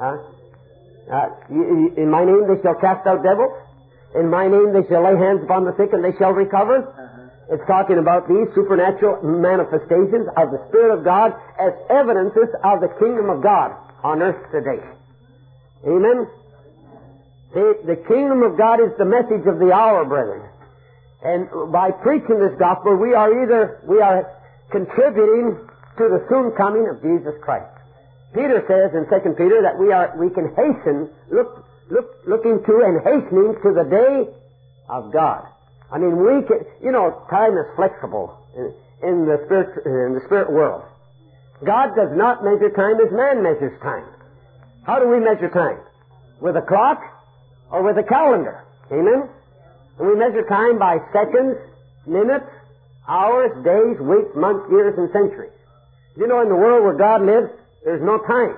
In my name they shall cast out devils. In my name they shall lay hands upon the sick and they shall recover. It's talking about these supernatural manifestations of the Spirit of God as evidences of the kingdom of God on earth today. Amen? See, the kingdom of God is the message of the hour, brethren. And by preaching this gospel, we are contributing to the soon coming of Jesus Christ. Peter says in 2 Peter that we can hasten, looking to and hastening to the day of God. I mean, we can, time is flexible in the spirit world. God does not measure time as man measures time. How do we measure time? With a clock or with a calendar? Amen? And we measure time by seconds, minutes, hours, days, weeks, months, years, and centuries. In the world where God lives, there's no time.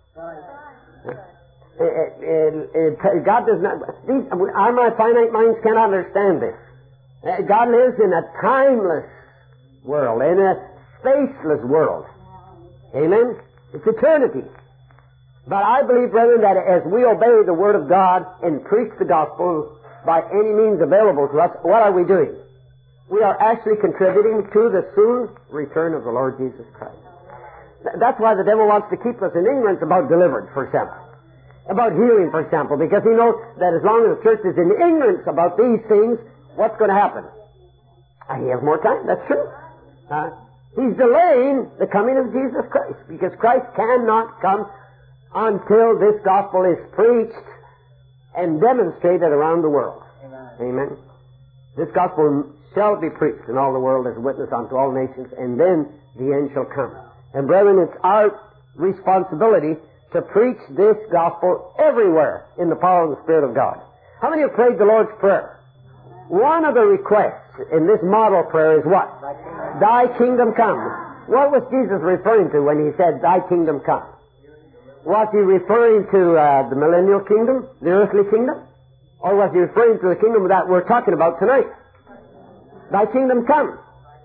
God does not, my finite minds cannot understand this. God lives in a timeless world, in a spaceless world. Amen? It's eternity. But I believe, brethren, that as we obey the Word of God and preach the gospel by any means available to us, what are we doing? We are actually contributing to the soon return of the Lord Jesus Christ. That's why the devil wants to keep us in ignorance about deliverance, for example. About healing, for example, because he knows that as long as the church is in ignorance about these things, what's going to happen? He has more time, that's true. He's delaying the coming of Jesus Christ, because Christ cannot come until this gospel is preached and demonstrated around the world. Amen. This gospel shall be preached in all the world as a witness unto all nations, and then the end shall come. And brethren, it's our responsibility to preach this gospel everywhere in the power of the Spirit of God. How many have prayed the Lord's Prayer? One of the requests in this model prayer is what? Thy kingdom come. What was Jesus referring to when he said, Thy kingdom come? Was he referring to the millennial kingdom, the earthly kingdom? Or was he referring to the kingdom that we're talking about tonight? Thy kingdom come.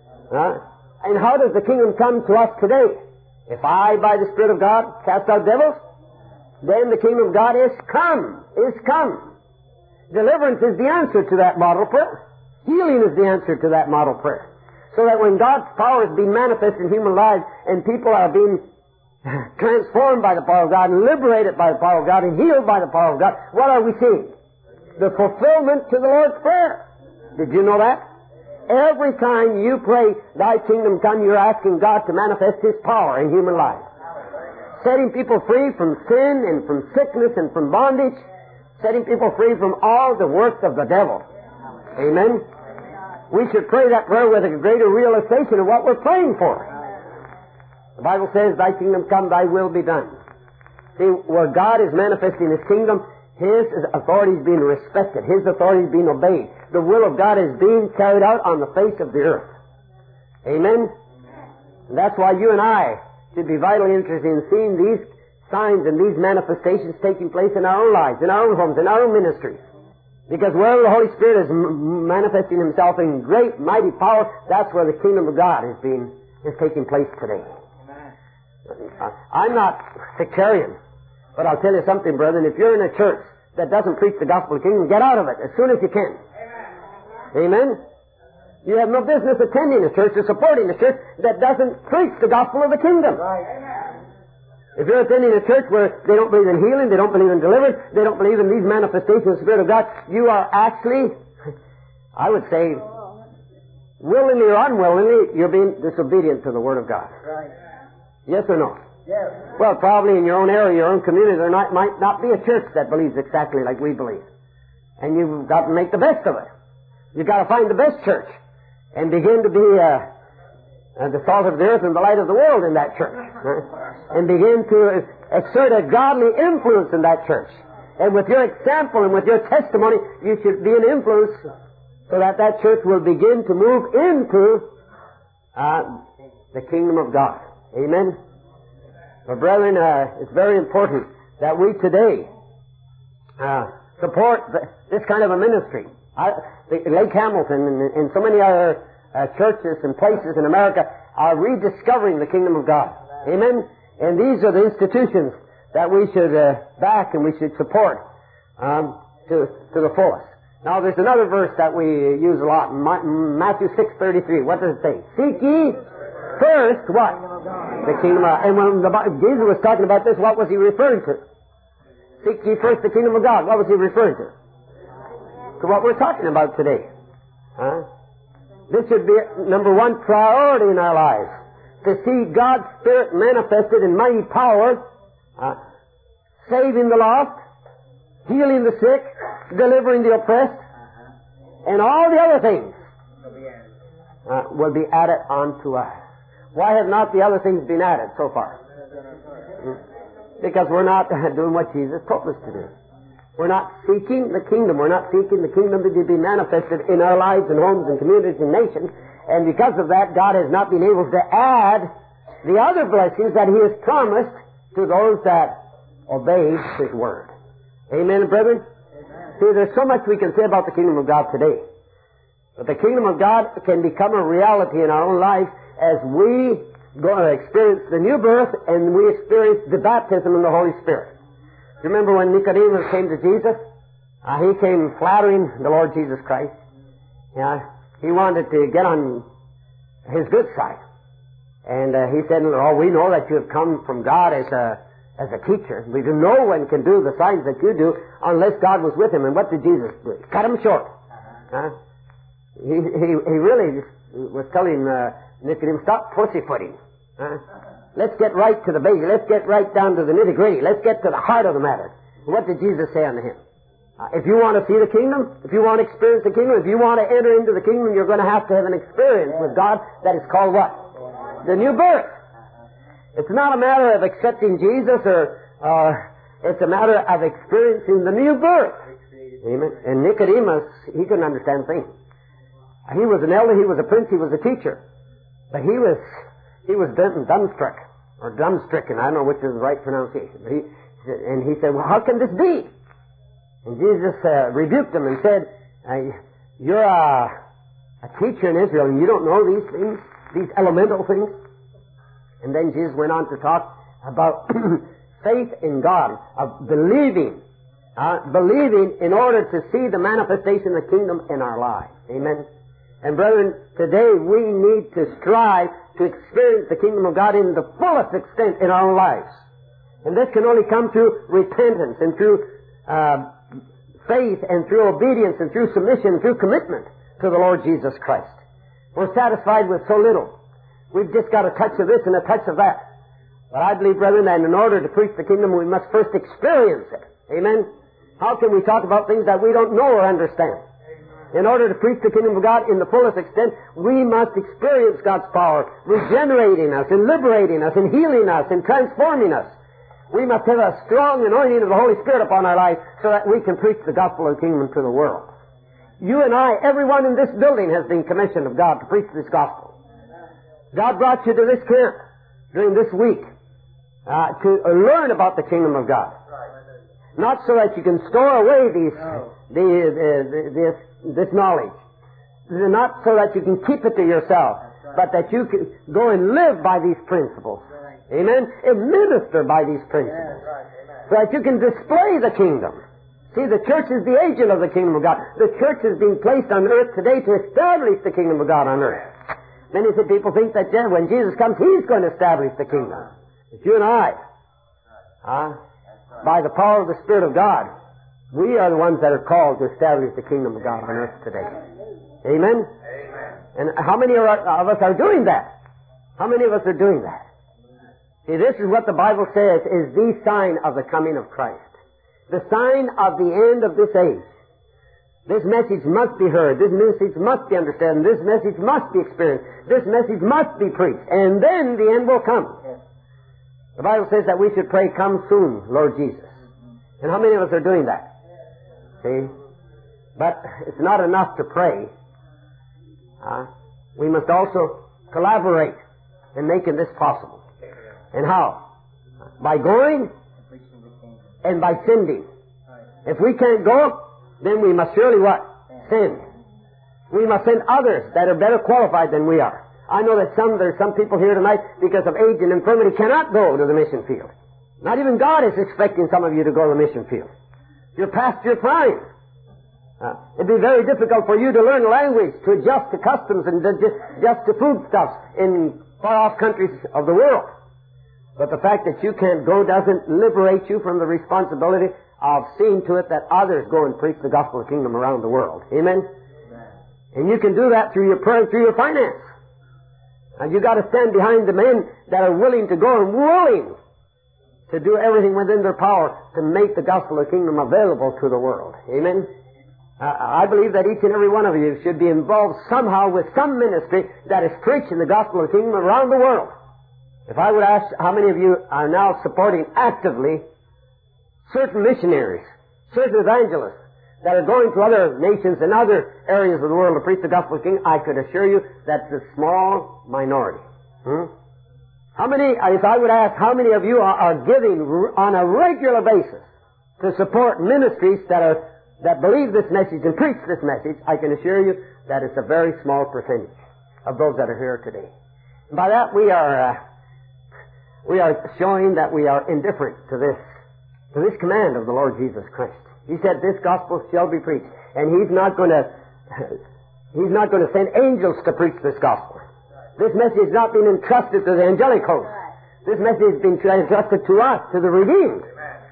And how does the kingdom come to us today? If I, by the Spirit of God, cast out devils, then the kingdom of God is come. Is come. Deliverance is the answer to that model prayer. Healing is the answer to that model prayer. So that when God's power is being manifested in human lives and people are being transformed by the power of God and liberated by the power of God and healed by the power of God, what are we seeing? The fulfillment to the Lord's Prayer. Did you know that? Every time you pray, Thy kingdom come, you're asking God to manifest His power in human life. Setting people free from sin and from sickness and from bondage. Setting people free from all the works of the devil. Amen? We should pray that prayer with a greater realization of what we're praying for. The Bible says, Thy kingdom come, Thy will be done. See, where God is manifesting His kingdom, His authority is being respected. His authority is being obeyed. The will of God is being carried out on the face of the earth. Amen? And that's why you and I should be vitally interested in seeing these signs and these manifestations taking place in our own lives, in our own homes, in our own ministries. Because wherever the Holy Spirit is manifesting Himself in great, mighty power, that's where the kingdom of God is taking place today. I'm not sectarian. But I'll tell you something, brethren, if you're in a church that doesn't preach the gospel of the kingdom, get out of it as soon as you can. Amen? You have no business attending a church or supporting a church that doesn't preach the gospel of the kingdom. If you're attending a church where they don't believe in healing, they don't believe in deliverance, they don't believe in these manifestations of the Spirit of God, you are actually, I would say, willingly or unwillingly, you're being disobedient to the Word of God. Yes or no? Well, probably in your own area, your own community, there might not be a church that believes exactly like we believe. And you've got to make the best of it. You've got to find the best church and begin to be the salt of the earth and the light of the world in that church. And begin to exert a godly influence in that church. And with your example and with your testimony, you should be an influence so that that church will begin to move into the kingdom of God. Amen? But brethren, it's very important that we today support this kind of a ministry. Lake Hamilton and so many other churches and places in America are rediscovering the kingdom of God. Amen? And these are the institutions that we should back and we should support to the fullest. Now, there's another verse that we use a lot, Matthew 6:33. What does it say? Seek ye first what? The kingdom of God. And when Jesus was talking about this, what was he referring to? Seek ye first the kingdom of God. What was he referring to? To what we're talking about today. This should be number one priority in our lives. To see God's Spirit manifested in mighty power, saving the lost, healing the sick, delivering the oppressed, and all the other things will be added onto us. Why have not the other things been added so far? Because we're not doing what Jesus told us to do. We're not seeking the kingdom. We're not seeking the kingdom to be manifested in our lives and homes and communities and nations. And because of that, God has not been able to add the other blessings that He has promised to those that obey His word. Amen, brethren? Amen. See, there's so much we can say about the kingdom of God today. But the kingdom of God can become a reality in our own life as we experience the new birth and we experience the baptism in the Holy Spirit. You remember when Nicodemus came to Jesus? He came flattering the Lord Jesus Christ. He wanted to get on His good side. And he said, "Oh, we know that you have come from God as a teacher. We do no one can do the signs that you do unless God was with him." And what did Jesus do? Cut him short. He really was telling Nicodemus, "Stop pussyfooting. Let's get right to the basics. Let's get right down to the nitty-gritty. Let's get to the heart of the matter." What did Jesus say unto him? If you want to see the kingdom, if you want to experience the kingdom, if you want to enter into the kingdom, you're going to have an experience with God that is called what? The new birth. It's not a matter of accepting Jesus, or it's a matter of experiencing the new birth. Amen. And Nicodemus, he couldn't understand things. He was an elder, he was a prince, he was a teacher. But he was dumbstruck, or dumbstricken. I don't know which is the right pronunciation. But he said, "Well, how can this be?" And Jesus rebuked him and said, "You're a teacher in Israel, and you don't know these things, these elemental things?" And then Jesus went on to talk about faith in God, of believing in order to see the manifestation of the kingdom in our lives. Amen. And brethren, today we need to strive to experience the kingdom of God in the fullest extent in our own lives. And this can only come through repentance and through faith and through obedience and through submission and through commitment to the Lord Jesus Christ. We're satisfied with so little. We've just got a touch of this and a touch of that. But I believe, brethren, that in order to preach the kingdom, we must first experience it. Amen? How can we talk about things that we don't know or understand? In order to preach the kingdom of God in the fullest extent, we must experience God's power, regenerating us and liberating us and healing us and transforming us. We must have a strong anointing of the Holy Spirit upon our life so that we can preach the gospel of the kingdom to the world. You and I, everyone in this building has been commissioned of God to preach this gospel. God brought you to this camp during this week to learn about the kingdom of God. Not so that you can store away this knowledge. Not so that you can keep it to yourself, but that you can go and live by these principles. Amen? And minister by these principles. So that you can display the kingdom. See, the church is the agent of the kingdom of God. The church is being placed on earth today to establish the kingdom of God on earth. Many people think that when Jesus comes, He's going to establish the kingdom. But you and I, by the power of the Spirit of God, we are the ones that are called to establish the kingdom of God on earth today. Amen? And how many of us are doing that? How many of us are doing that? See, this is what the Bible says is the sign of the coming of Christ. The sign of the end of this age. This message must be heard. This message must be understood. This message must be experienced. This message must be preached. And then the end will come. The Bible says that we should pray, "Come soon, Lord Jesus." And how many of us are doing that? See? But it's not enough to pray. We must also collaborate in making this possible. And how? By going and by sending. If we can't go, then we must surely what? Send. We must send others that are better qualified than we are. I know that there's some people here tonight, because of age and infirmity, cannot go to the mission field. Not even God is expecting some of you to go to the mission field. You're past your prime. It'd be very difficult for you to learn language, to adjust to customs and adjust to foodstuffs in far-off countries of the world. But the fact that you can't go doesn't liberate you from the responsibility of seeing to it that others go and preach the gospel of the kingdom around the world. Amen? And you can do that through your prayer and through your finance. And you've got to stand behind the men that are willing to go and willing to do everything within their power to make the gospel of the kingdom available to the world. Amen? I believe that each and every one of you should be involved somehow with some ministry that is preaching the gospel of the kingdom around the world. If I would ask how many of you are now supporting actively certain missionaries, certain evangelists that are going to other nations and other areas of the world to preach the gospel of the kingdom, I could assure you that's a small minority. How many, if I would ask how many of you are giving on a regular basis to support ministries that believe this message and preach this message, I can assure you that it's a very small percentage of those that are here today. And by that we are showing that we are indifferent to this command of the Lord Jesus Christ. He said, "This gospel shall be preached," and He's not going to send angels to preach this gospel. This message has not been entrusted to the angelic host. This message has been entrusted to us, to the redeemed,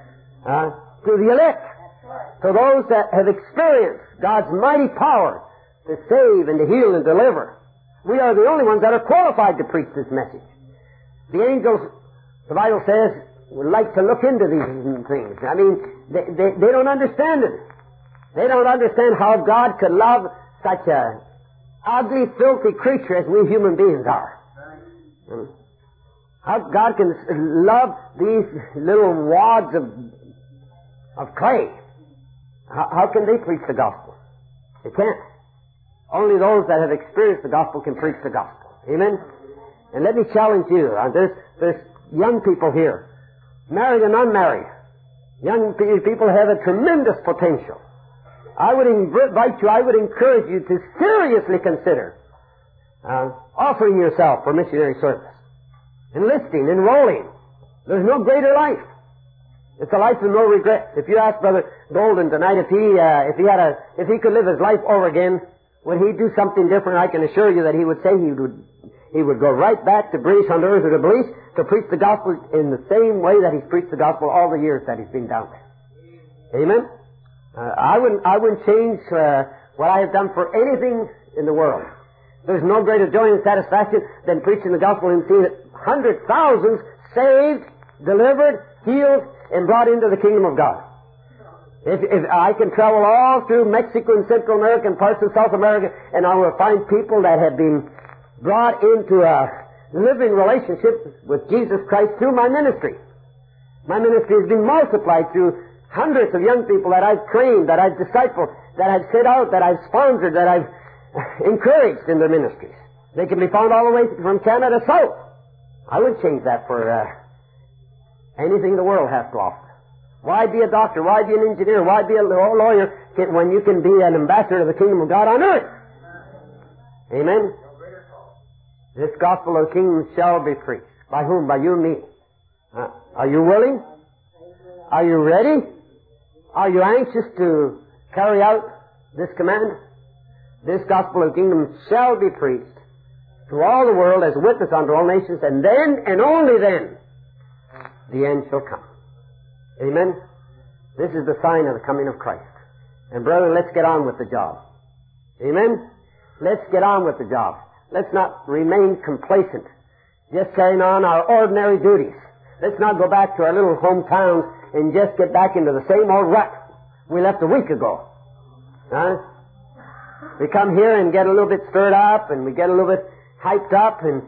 to the elect, to those that have experienced God's mighty power to save and to heal and deliver. We are the only ones that are qualified to preach this message. The angels, the Bible says, would like to look into these things. I mean, they don't understand it. They don't understand how God could love such a ugly, filthy creature as we human beings are. How God can love these little wads of clay. How can they preach the gospel? They can't. Only those that have experienced the gospel can preach the gospel. Amen? And let me challenge you. There's young people here, married and unmarried. Young people have a tremendous potential. I would invite you, I would encourage you to seriously consider offering yourself for missionary service. Enlisting, enrolling. There's no greater life. It's a life of no regrets. If you ask Brother Golden tonight if he could live his life over again, would he do something different? I can assure you that he would say he would go right back to British Honduras or to Belize to preach the gospel in the same way that he's preached the gospel all the years that he's been down there. Amen? I wouldn't change what I have done for anything in the world. There's no greater joy and satisfaction than preaching the gospel and seeing hundreds, thousands saved, delivered, healed, and brought into the kingdom of God. If I can travel all through Mexico and Central America and parts of South America, and I will find people that have been brought into a living relationship with Jesus Christ through my ministry. My ministry has been multiplied through hundreds of young people that I've trained, that I've discipled, that I've set out, that I've sponsored, that I've encouraged in their ministries. They can be found all the way from Canada south. I wouldn't change that for anything the world has to offer. Why be a doctor? Why be an engineer? Why be a lawyer when you can be an ambassador of the kingdom of God on earth? Amen? This gospel of the kingdom shall be preached. By whom? By you and me. Are you willing? Are you ready? Are you anxious to carry out this command? This gospel of the kingdom shall be preached to all the world as a witness unto all nations, and then, and only then, the end shall come. Amen? This is the sign of the coming of Christ. And brother, let's get on with the job. Amen? Let's get on with the job. Let's not remain complacent just carrying on our ordinary duties. Let's not go back to our little hometowns and just get back into the same old rut we left a week ago. Huh? We come here and get a little bit stirred up, and we get a little bit hyped up, and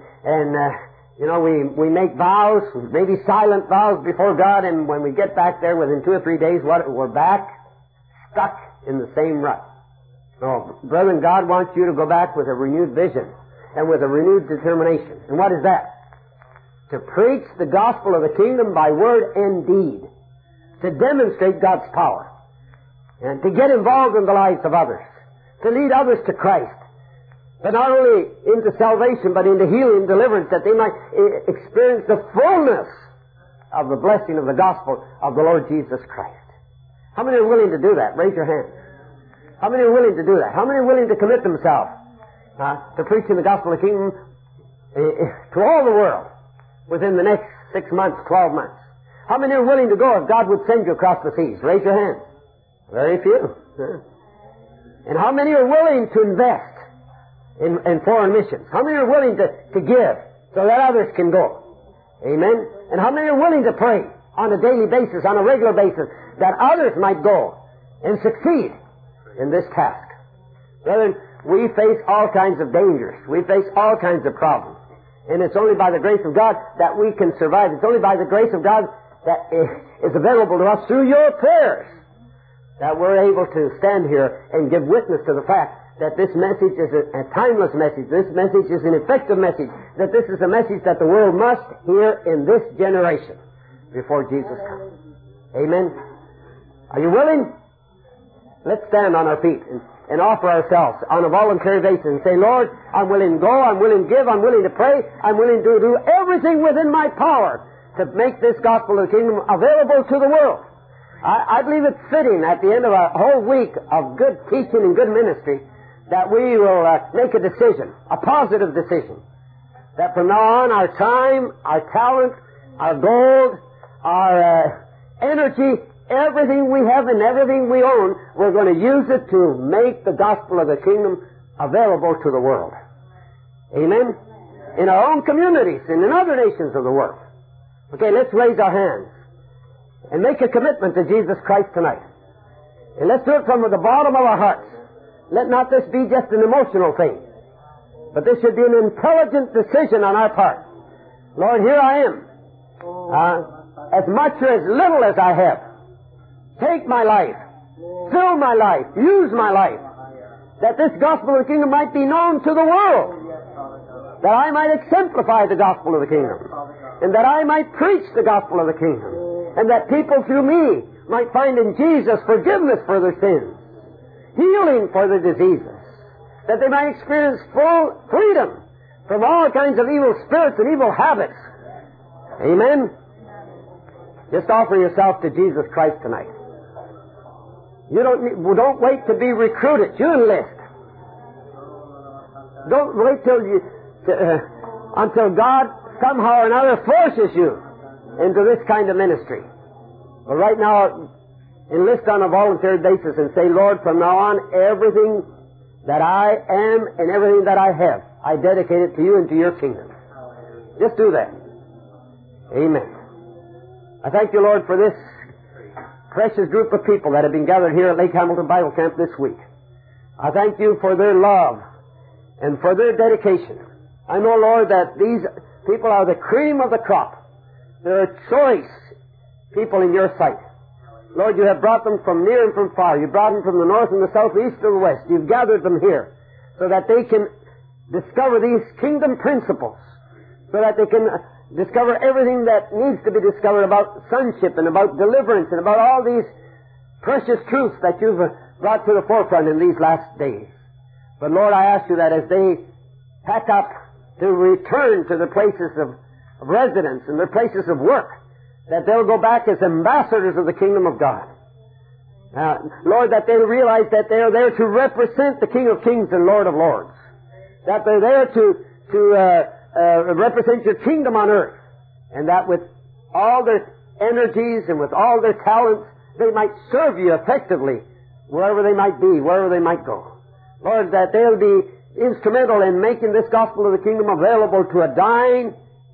we make vows, maybe silent vows before God, and when we get back there within 2 or 3 days, we're back stuck in the same rut. No, brethren, God wants you to go back with a renewed vision and with a renewed determination. And what is that? To preach the gospel of the kingdom by word and deed. To demonstrate God's power. And to get involved in the lives of others. To lead others to Christ. But not only into salvation, but into healing and deliverance, that they might experience the fullness of the blessing of the gospel of the Lord Jesus Christ. How many are willing to do that? Raise your hand. How many are willing to do that? How many are willing to commit themselves to preaching the gospel of the kingdom to all the world within the next 6 months, 12 months? How many are willing to go if God would send you across the seas? Raise your hand. Very few. And how many are willing to invest in foreign missions? How many are willing to give so that others can go? Amen? And how many are willing to pray on a daily basis, on a regular basis, that others might go and succeed in this task? Brethren, we face all kinds of dangers. We face all kinds of problems. And it's only by the grace of God that we can survive. It's only by the grace of God that is available to us through your prayers that we're able to stand here and give witness to the fact that this message is a timeless message. This message is an effective message. That this is a message that the world must hear in this generation before Jesus comes. Amen. Are you willing? Let's stand on our feet and offer ourselves on a voluntary basis and say, Lord, I'm willing to go, I'm willing to give, I'm willing to pray, I'm willing to do everything within my power to make this gospel of the kingdom available to the world. I believe it's fitting at the end of a whole week of good teaching and good ministry that we will make a decision, a positive decision, that from now on our time, our talent, our gold, our energy, everything we have and everything we own, we're going to use it to make the gospel of the kingdom available to the world. Amen? In our own communities and in other nations of the world. Okay, let's raise our hands and make a commitment to Jesus Christ tonight. And let's do it from the bottom of our hearts. Let not this be just an emotional thing, but this should be an intelligent decision on our part. Lord, here I am. As much or as little as I have. Take my life. Fill my life. Use my life. That this gospel of the kingdom might be known to the world. That I might exemplify the gospel of the kingdom. And that I might preach the gospel of the kingdom. And that people through me might find in Jesus forgiveness for their sins. Healing for their diseases. That they might experience full freedom from all kinds of evil spirits and evil habits. Amen? Just offer yourself to Jesus Christ tonight. You don't wait to be recruited. You enlist. Don't wait until God somehow or another forces you into this kind of ministry. But right now, enlist on a voluntary basis and say, Lord, from now on, everything that I am and everything that I have, I dedicate it to you and to your kingdom. Just do that. Amen. I thank you, Lord, for this precious group of people that have been gathered here at Lake Hamilton Bible Camp this week. I thank you for their love and for their dedication. I know, Lord, that these people are the cream of the crop. They're choice people in your sight. Lord, you have brought them from near and from far. You brought them from the north and the south, the east and the west. You've gathered them here so that they can discover these kingdom principles, so that they can discover everything that needs to be discovered about sonship and about deliverance and about all these precious truths that you've brought to the forefront in these last days. But Lord, I ask you that as they pack up to return to their places of residence and their places of work, that they'll go back as ambassadors of the kingdom of God. Lord, that they'll realize that they are there to represent the King of Kings and Lord of Lords. That they're there to represent your kingdom on earth. And that with all their energies and with all their talents, they might serve you effectively wherever they might be, wherever they might go. Lord, that they'll be instrumental in making this gospel of the kingdom available to a dying,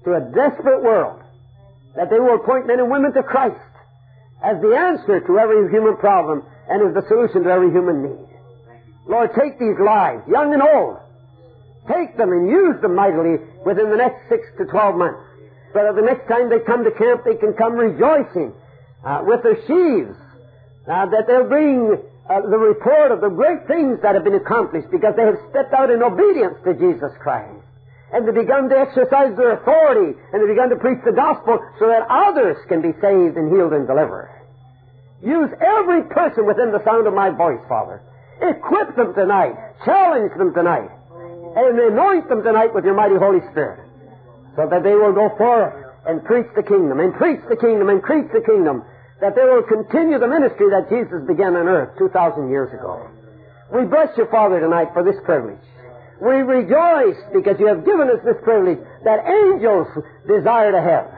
to a desperate world, that they will point men and women to Christ as the answer to every human problem and as the solution to every human need. Lord, take these lives, young and old, take them and use them mightily within the next 6 to 12 months, so that the next time they come to camp, they can come rejoicing with their sheaves, that they'll bring the report of the great things that have been accomplished because they have stepped out in obedience to Jesus Christ. And they begun to exercise their authority, and they begun to preach the gospel so that others can be saved and healed and delivered. Use every person within the sound of my voice, Father. Equip them tonight. Challenge them tonight. And anoint them tonight with your mighty Holy Spirit, so that they will go forth and preach the kingdom, and preach the kingdom, and preach the kingdom, that they will continue the ministry that Jesus began on earth 2,000 years ago. We bless you, Father, tonight for this privilege. We rejoice because you have given us this privilege that angels desire to have,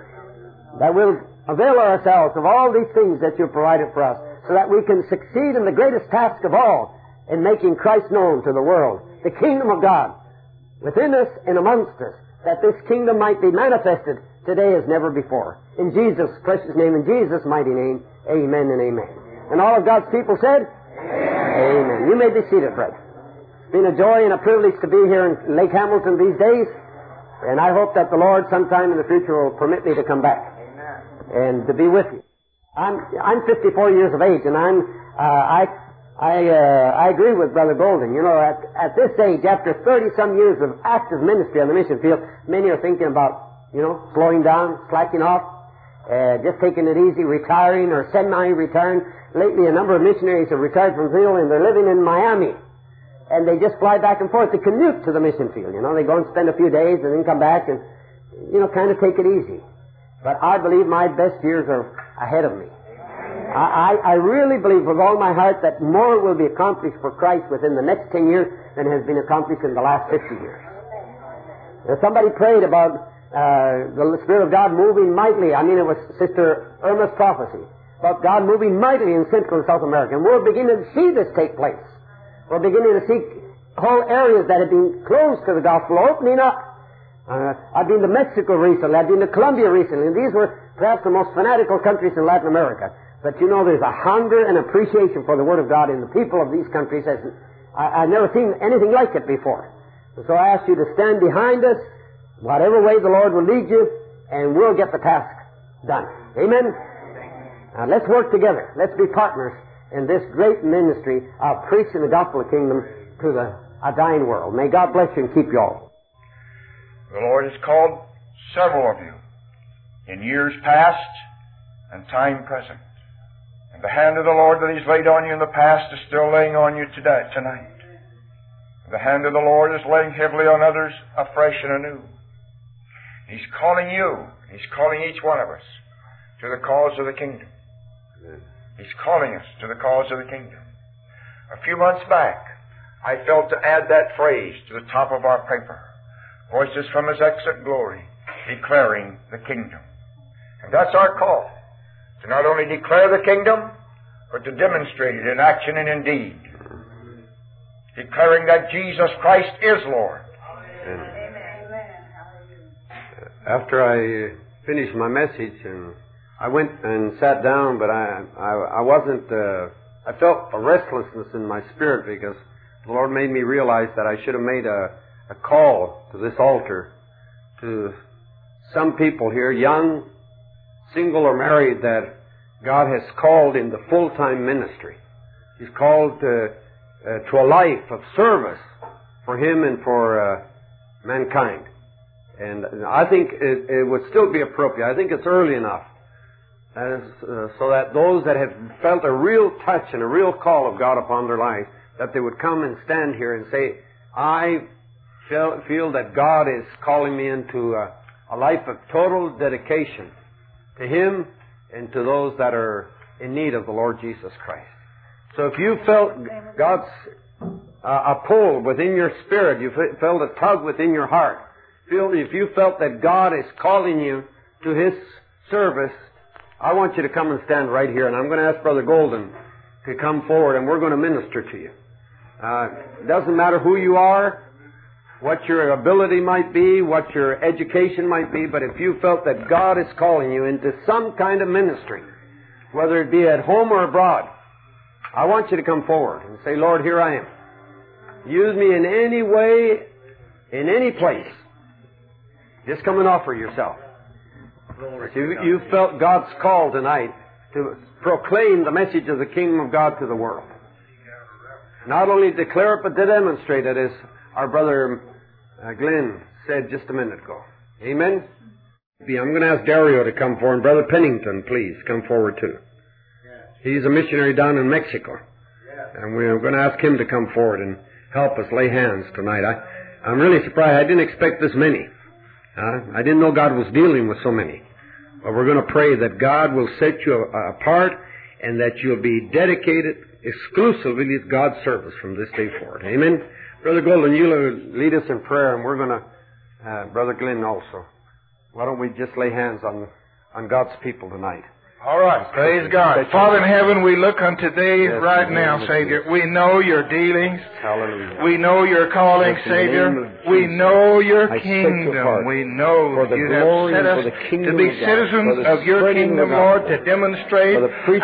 that we'll avail ourselves of all these things that you've provided for us, so that we can succeed in the greatest task of all, in making Christ known to the world, the kingdom of God, within us and amongst us, that this kingdom might be manifested today as never before. In Jesus' precious name, in Jesus' mighty name, amen and amen. And all of God's people said, amen. You may be seated, brethren. It's been a joy and a privilege to be here in Lake Hamilton these days, and I hope that the Lord sometime in the future will permit me to come back and to be with you. I'm 54 years of age, and I agree with Brother Golden. You know, at this age, after 30-some years of active ministry on the mission field, many are thinking about, slowing down, slacking off, just taking it easy, retiring or semi-retiring. Lately, a number of missionaries have retired from the field, and they're living in Miami. And they just fly back and forth. They commute to the mission field. They go and spend a few days and then come back and, kind of take it easy. But I believe my best years are ahead of me. I really believe with all my heart that more will be accomplished for Christ within the next 10 years than has been accomplished in the last 50 years. Now, somebody prayed about the Spirit of God moving mightily. It was Sister Irma's prophecy about God moving mightily in Central and South America. And we're beginning to see this take place. We're beginning to see whole areas that have been closed to the gospel opening up. I've been to Mexico recently. I've been to Colombia recently. And these were perhaps the most fanatical countries in Latin America. But there's a hunger and appreciation for the Word of God in the people of these countries. I've never seen anything like it before. And so I ask you to stand behind us, whatever way the Lord will lead you, and we'll get the task done. Amen? Now let's work together. Let's be partners in this great ministry of preaching the gospel of the kingdom to a dying world. May God bless you and keep you all. The Lord has called several of you in years past and time present. And the hand of the Lord that He's laid on you in the past is still laying on you tonight. The hand of the Lord is laying heavily on others afresh and anew. He's calling you. He's calling each one of us to the cause of the kingdom. He's calling us to the cause of the kingdom. A few months back, I felt to add that phrase to the top of our paper. Voices from His excellent glory, declaring the kingdom. And that's our call. To not only declare the kingdom, but to demonstrate it in action and in deed. Declaring that Jesus Christ is Lord. After I finished my message, and I went and sat down, but I wasn't, I felt a restlessness in my spirit because the Lord made me realize that I should have made a call to this altar to some people here, young, single or married, that God has called in the full-time ministry. He's called to a life of service for Him and for mankind. And I think it would still be appropriate. I think it's early enough so that those that have felt a real touch and a real call of God upon their life, that they would come and stand here and say, I feel that God is calling me into a life of total dedication to Him and to those that are in need of the Lord Jesus Christ. So if you felt God's a pull within your spirit, you felt a tug within your heart, if you felt that God is calling you to His service, I want you to come and stand right here. And I'm going to ask Brother Golden to come forward, and we're going to minister to you. It doesn't matter who you are, what your ability might be, what your education might be, but if you felt that God is calling you into some kind of ministry, whether it be at home or abroad, I want you to come forward and say, Lord, here I am. Use me in any way, in any place. Just come and offer yourself. If you felt God's call tonight to proclaim the message of the kingdom of God to the world. Not only declare it, but to demonstrate it, as our brother Glenn said just a minute ago. Amen? I'm going to ask Dario to come forward. Brother Pennington, please, come forward too. He's a missionary down in Mexico. And we're going to ask him to come forward and help us lay hands tonight. I'm really surprised. I didn't expect this many. I didn't know God was dealing with so many. But we're going to pray that God will set you apart and that you'll be dedicated exclusively to God's service from this day forward. Amen? Brother Golden, you'll lead us in prayer, and we're going to, Brother Glenn also. Why don't we just lay hands on God's people tonight? All right. Praise God. Father in heaven, we look unto Thee right now, Savior. We know Your dealings. Hallelujah. We know Your calling, Savior. We know Your kingdom. We know You have set us to be citizens of Your kingdom, Lord, to demonstrate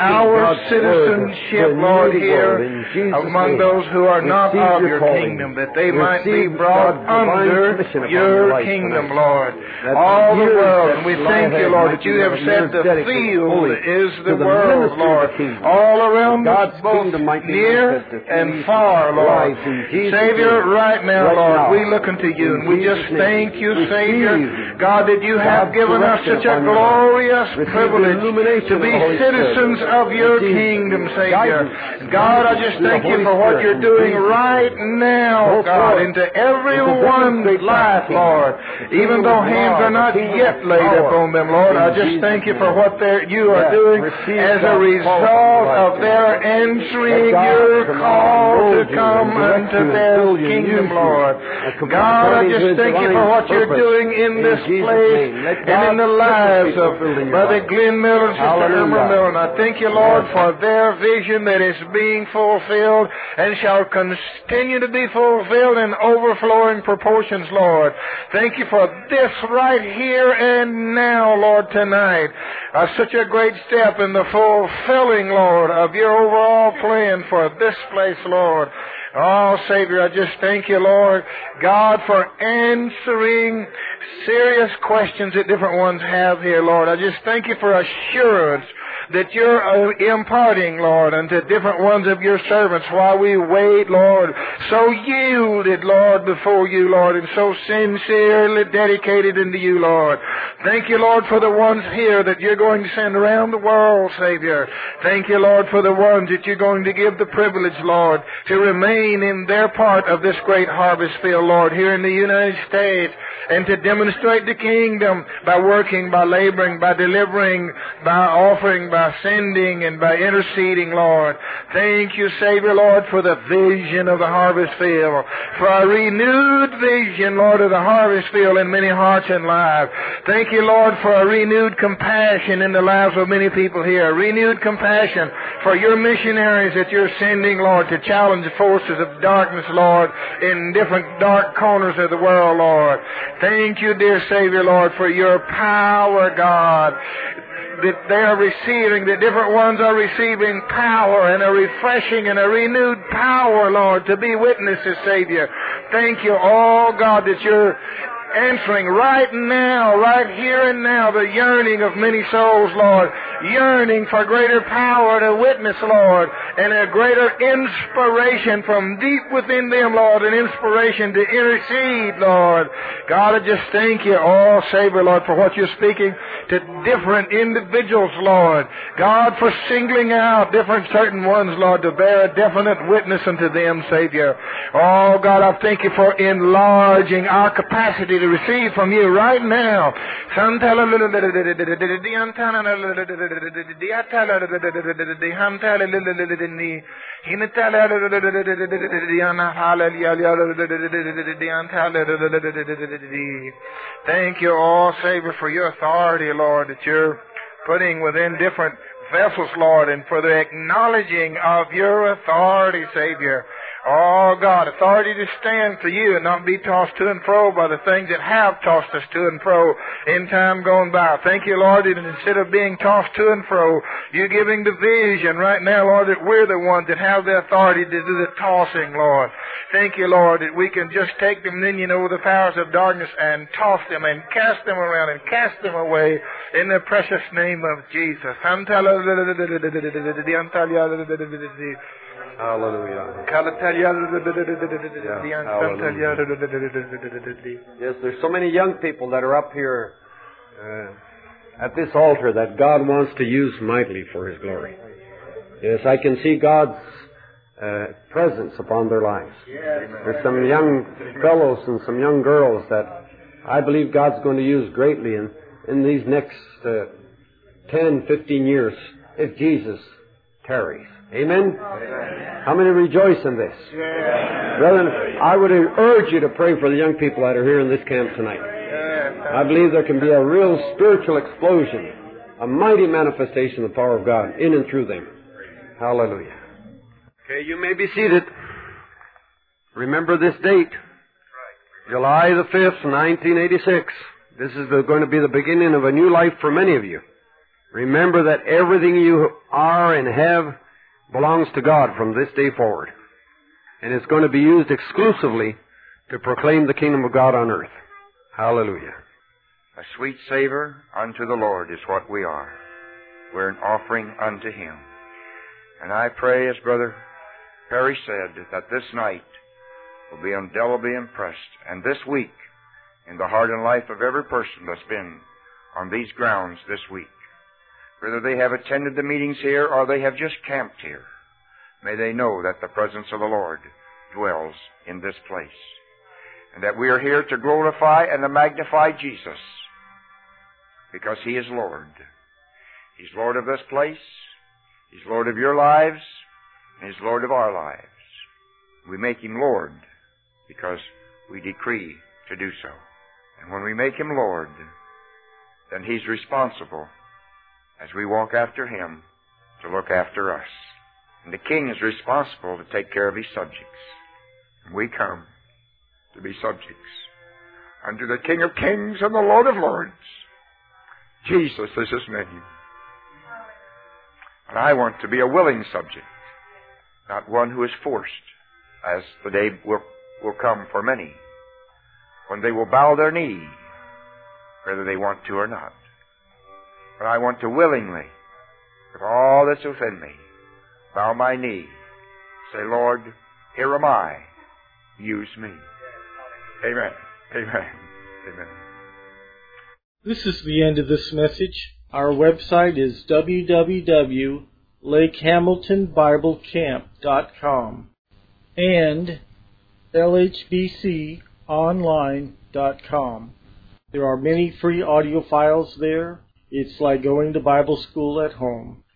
our citizenship, Lord, here among those who are not of Your kingdom, that they might be brought under Your kingdom, Lord. All the world. And we thank You, Lord, that You have set the field is the world, Lord, all around us, both near and far, Lord. Savior, right now, Lord, we look unto You, and we just thank You, Savior, God, that You have given us such a glorious privilege to be citizens of Your kingdom, Savior. God, I just thank You for what You're doing right now, God, into everyone's life, Lord. Even though hands are not yet laid upon them, Lord, I just thank You for what You are doing as a result of their answering Your call to come unto their kingdom, Lord. God, I just thank You for what You're doing in this place and in the lives of Brother Glenn Miller and Sister Irma Miller. And I thank You, Lord, for their vision that is being fulfilled and shall continue to be fulfilled in overflowing proportions, Lord. Thank You for this right here and now, Lord, tonight. Such a great step in the fulfilling, Lord, of Your overall plan for this place, Lord. Oh, Savior, I just thank You, Lord, God, for answering serious questions that different ones have here, Lord. I just thank You for assurance that You're imparting, Lord, unto different ones of Your servants while we wait, Lord, so yielded, Lord, before You, Lord, and so sincerely dedicated unto You, Lord. Thank You, Lord, for the ones here that You're going to send around the world, Savior. Thank You, Lord, for the ones that You're going to give the privilege, Lord, to remain in their part of this great harvest field, Lord, here in the United States, and to demonstrate the kingdom by working, by laboring, by delivering, by offering, by sending, and by interceding, Lord. Thank You, Savior, Lord, for the vision of the harvest field, for a renewed vision, Lord, of the harvest field in many hearts and lives. Thank You, Lord, for a renewed compassion in the lives of many people here, renewed compassion for Your missionaries that You're sending, Lord, to challenge the forces of darkness, Lord, in different dark corners of the world, Lord. Thank You, dear Savior, Lord, for Your power, God, that they are receiving, that different ones are receiving power and a refreshing and a renewed power, Lord, to be witnesses, Savior. Thank You, oh God, that You're answering right now, right here and now, the yearning of many souls, Lord, yearning for greater power to witness, Lord, and a greater inspiration from deep within them, Lord, an inspiration to intercede, Lord. God, I just thank You, oh Savior, Lord, for what You're speaking to different individuals, Lord. God, for singling out different certain ones, Lord, to bear a definite witness unto them, Savior. Oh God, I thank You for enlarging our capacity to receive from You right now. Thank You, oh Savior, for Your authority, Lord, that You're putting within different vessels, Lord, and for the acknowledging of Your authority, Savior. Oh, God, authority to stand for you and not be tossed to and fro by the things that have tossed us to and fro in time gone by. Thank you, Lord, that instead of being tossed to and fro, you're giving the vision right now, Lord, that we're the ones that have the authority to do the tossing, Lord. Thank you, Lord, that we can just take dominion over the powers of darkness and toss them and cast them around and cast them away in the precious name of Jesus. Hallelujah. Yes, there's so many young people that are up here at this altar that God wants to use mightily for His glory. Yes, I can see God's presence upon their lives. There's some young fellows and some young girls that I believe God's going to use greatly in these next 10, 15 years if Jesus tarries. Amen? How many rejoice in this? Brethren, I would urge you to pray for the young people that are here in this camp tonight. I believe there can be a real spiritual explosion, a mighty manifestation of the power of God in and through them. Hallelujah. Okay, you may be seated. Remember this date, July the 5th, 1986. This is going to be the beginning of a new life for many of you. Remember that everything you are and have belongs to God from this day forward. And it's going to be used exclusively to proclaim the kingdom of God on earth. Hallelujah. A sweet savor unto the Lord is what we are. We're an offering unto Him. And I pray, as Brother Perry said, that this night will be indelibly impressed, and this week, in the heart and life of every person that's been on these grounds this week. Whether they have attended the meetings here or they have just camped here, may they know that the presence of the Lord dwells in this place, and that we are here to glorify and to magnify Jesus, because He is Lord. He's Lord of this place, He's Lord of your lives, and He's Lord of our lives. We make Him Lord because we decree to do so. And when we make Him Lord, then He's responsible as we walk after Him to look after us. And the King is responsible to take care of His subjects. And we come to be subjects unto the King of Kings and the Lord of Lords. Jesus is His name. And I want to be a willing subject, not one who is forced, as the day will come for many, when they will bow their knee, whether they want to or not. But I want to willingly, with all that's within me, bow my knee, say, Lord, here am I, use me. Amen. Amen. Amen. This is the end of this message. Our website is www.lakehamiltonbiblecamp.com and lhbconline.com. There are many free audio files there. It's like going to Bible school at home.